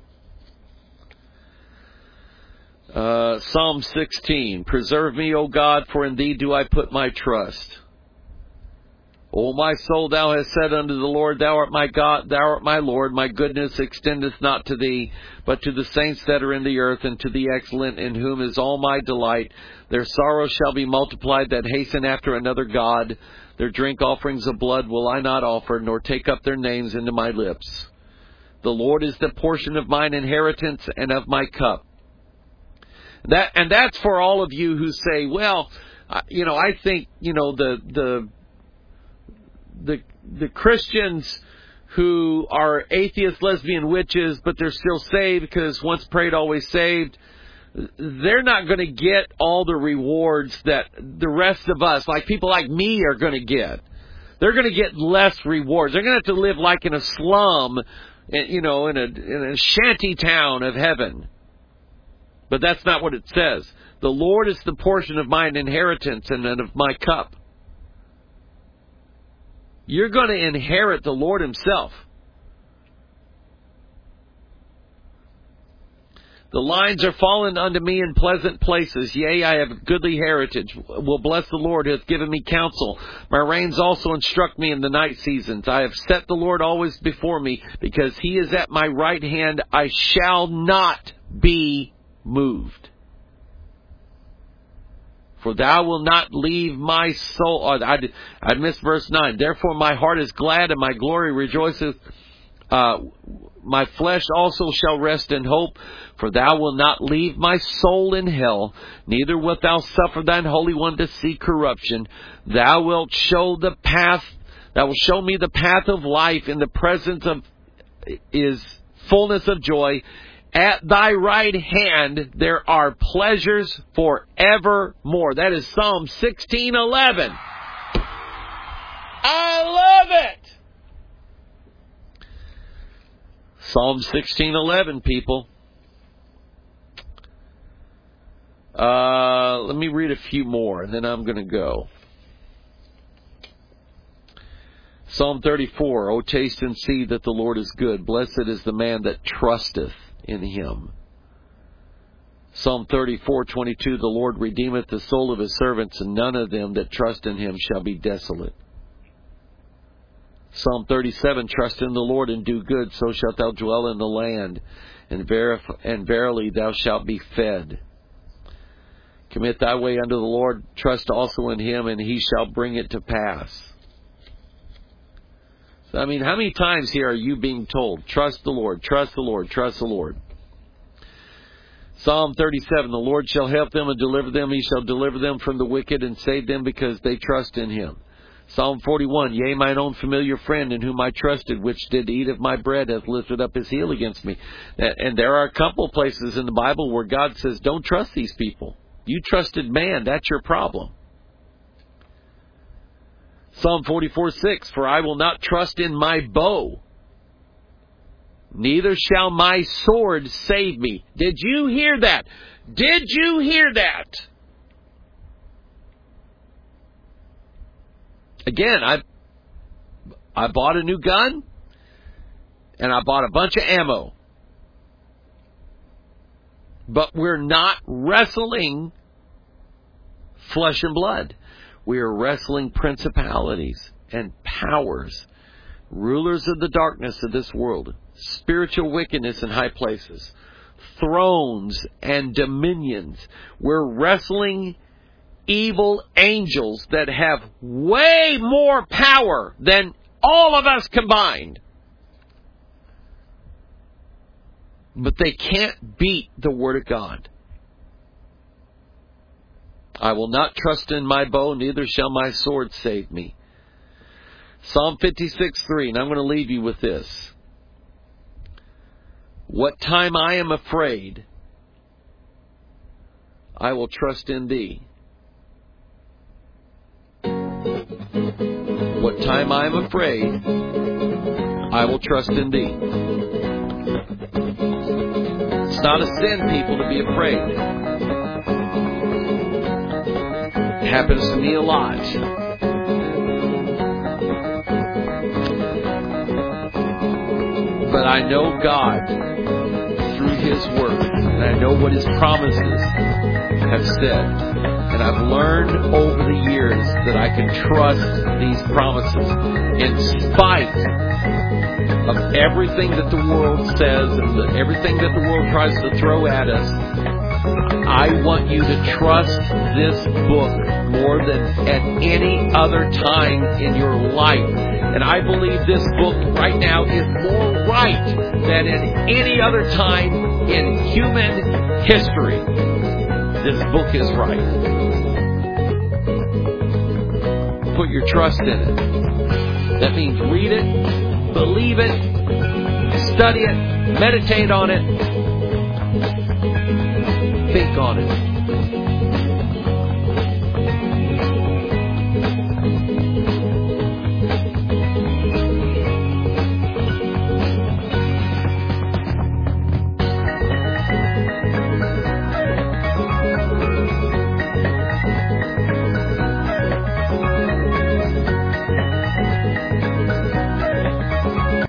Uh, Psalm sixteen, preserve me, O God, for in thee do I put my trust. O my soul, thou hast said unto the Lord, thou art my God, thou art my Lord. My goodness extendeth not to thee, but to the saints that are in the earth, and to the excellent, in whom is all my delight. Their sorrows shall be multiplied that hasten after another God. Their drink offerings of blood will I not offer, nor take up their names into my lips. The Lord is the portion of mine inheritance and of my cup. That, and that's for all of you who say, well, you know, I think, you know, the, the, the, the Christians who are atheist, lesbian, witches, but they're still saved because once prayed, always saved. They're not going to get all the rewards that the rest of us, like people like me, are going to get. They're going to get less rewards. They're going to have to live like in a slum, you know, in a, in a shanty town of heaven. But that's not what it says. The Lord is the portion of mine inheritance and of my cup. You're going to inherit the Lord himself. The lines are fallen unto me in pleasant places. Yea, I have a goodly heritage. Will bless the Lord who hath given me counsel. My reins also instruct me in the night seasons. I have set the Lord always before me, because he is at my right hand. I shall not be moved. For thou wilt not leave my soul. Oh, I, I missed verse nine. Therefore my heart is glad and my glory rejoiceth. Uh, my flesh also shall rest in hope. For thou wilt not leave my soul in hell, neither wilt thou suffer thine Holy One to see corruption. Thou wilt show the path, thou wilt show me the path of life. In the presence of is fullness of joy. At thy right hand there are pleasures forevermore. That is Psalm sixteen eleven. I love it. Psalm sixteen eleven, people. Uh, let me read a few more, and then I'm going to go. Psalm thirty-four, O taste and see that the Lord is good. Blessed is the man that trusteth in him. Psalm thirty-four twenty-two, the Lord redeemeth the soul of his servants, and none of them that trust in him shall be desolate. Psalm thirty-seven, trust in the Lord and do good, so shalt thou dwell in the land, and, verif- and verily thou shalt be fed. Commit thy way unto the Lord, trust also in him, and he shall bring it to pass. So, I mean, how many times here are you being told, trust the Lord, trust the Lord, trust the Lord? Psalm thirty-seven, the Lord shall help them and deliver them. He shall deliver them from the wicked and save them because they trust in him. Psalm forty-one, yea, mine own familiar friend in whom I trusted, which did eat of my bread, hath lifted up his heel against me. And there are a couple of places in the Bible where God says, don't trust these people. You trusted man, that's your problem. Psalm forty-four six, for I will not trust in my bow, neither shall my sword save me. Did you hear that? Did you hear that? Again, I I bought a new gun, and I bought a bunch of ammo. But we're not wrestling flesh and blood. We are wrestling principalities and powers, rulers of the darkness of this world, spiritual wickedness in high places, thrones and dominions. We're wrestling evil angels that have way more power than all of us combined. But they can't beat the Word of God. I will not trust in my bow, neither shall my sword save me. Psalm fifty-six three, and I'm going to leave you with this. What time I am afraid, I will trust in thee. What time I am afraid, I will trust in thee. It's not a sin, people, to be afraid. It happens to me a lot. But I know God through His Word, and I know what His promises have said. And I've learned over the years that I can trust these promises in spite of everything that the world says and the, everything that the world tries to throw at us. I want you to trust this book more than at any other time in your life. And I believe this book right now is more right than at any other time in human history. This book is right. Put your trust in it. That means read it, believe it, study it, meditate on it, think on it.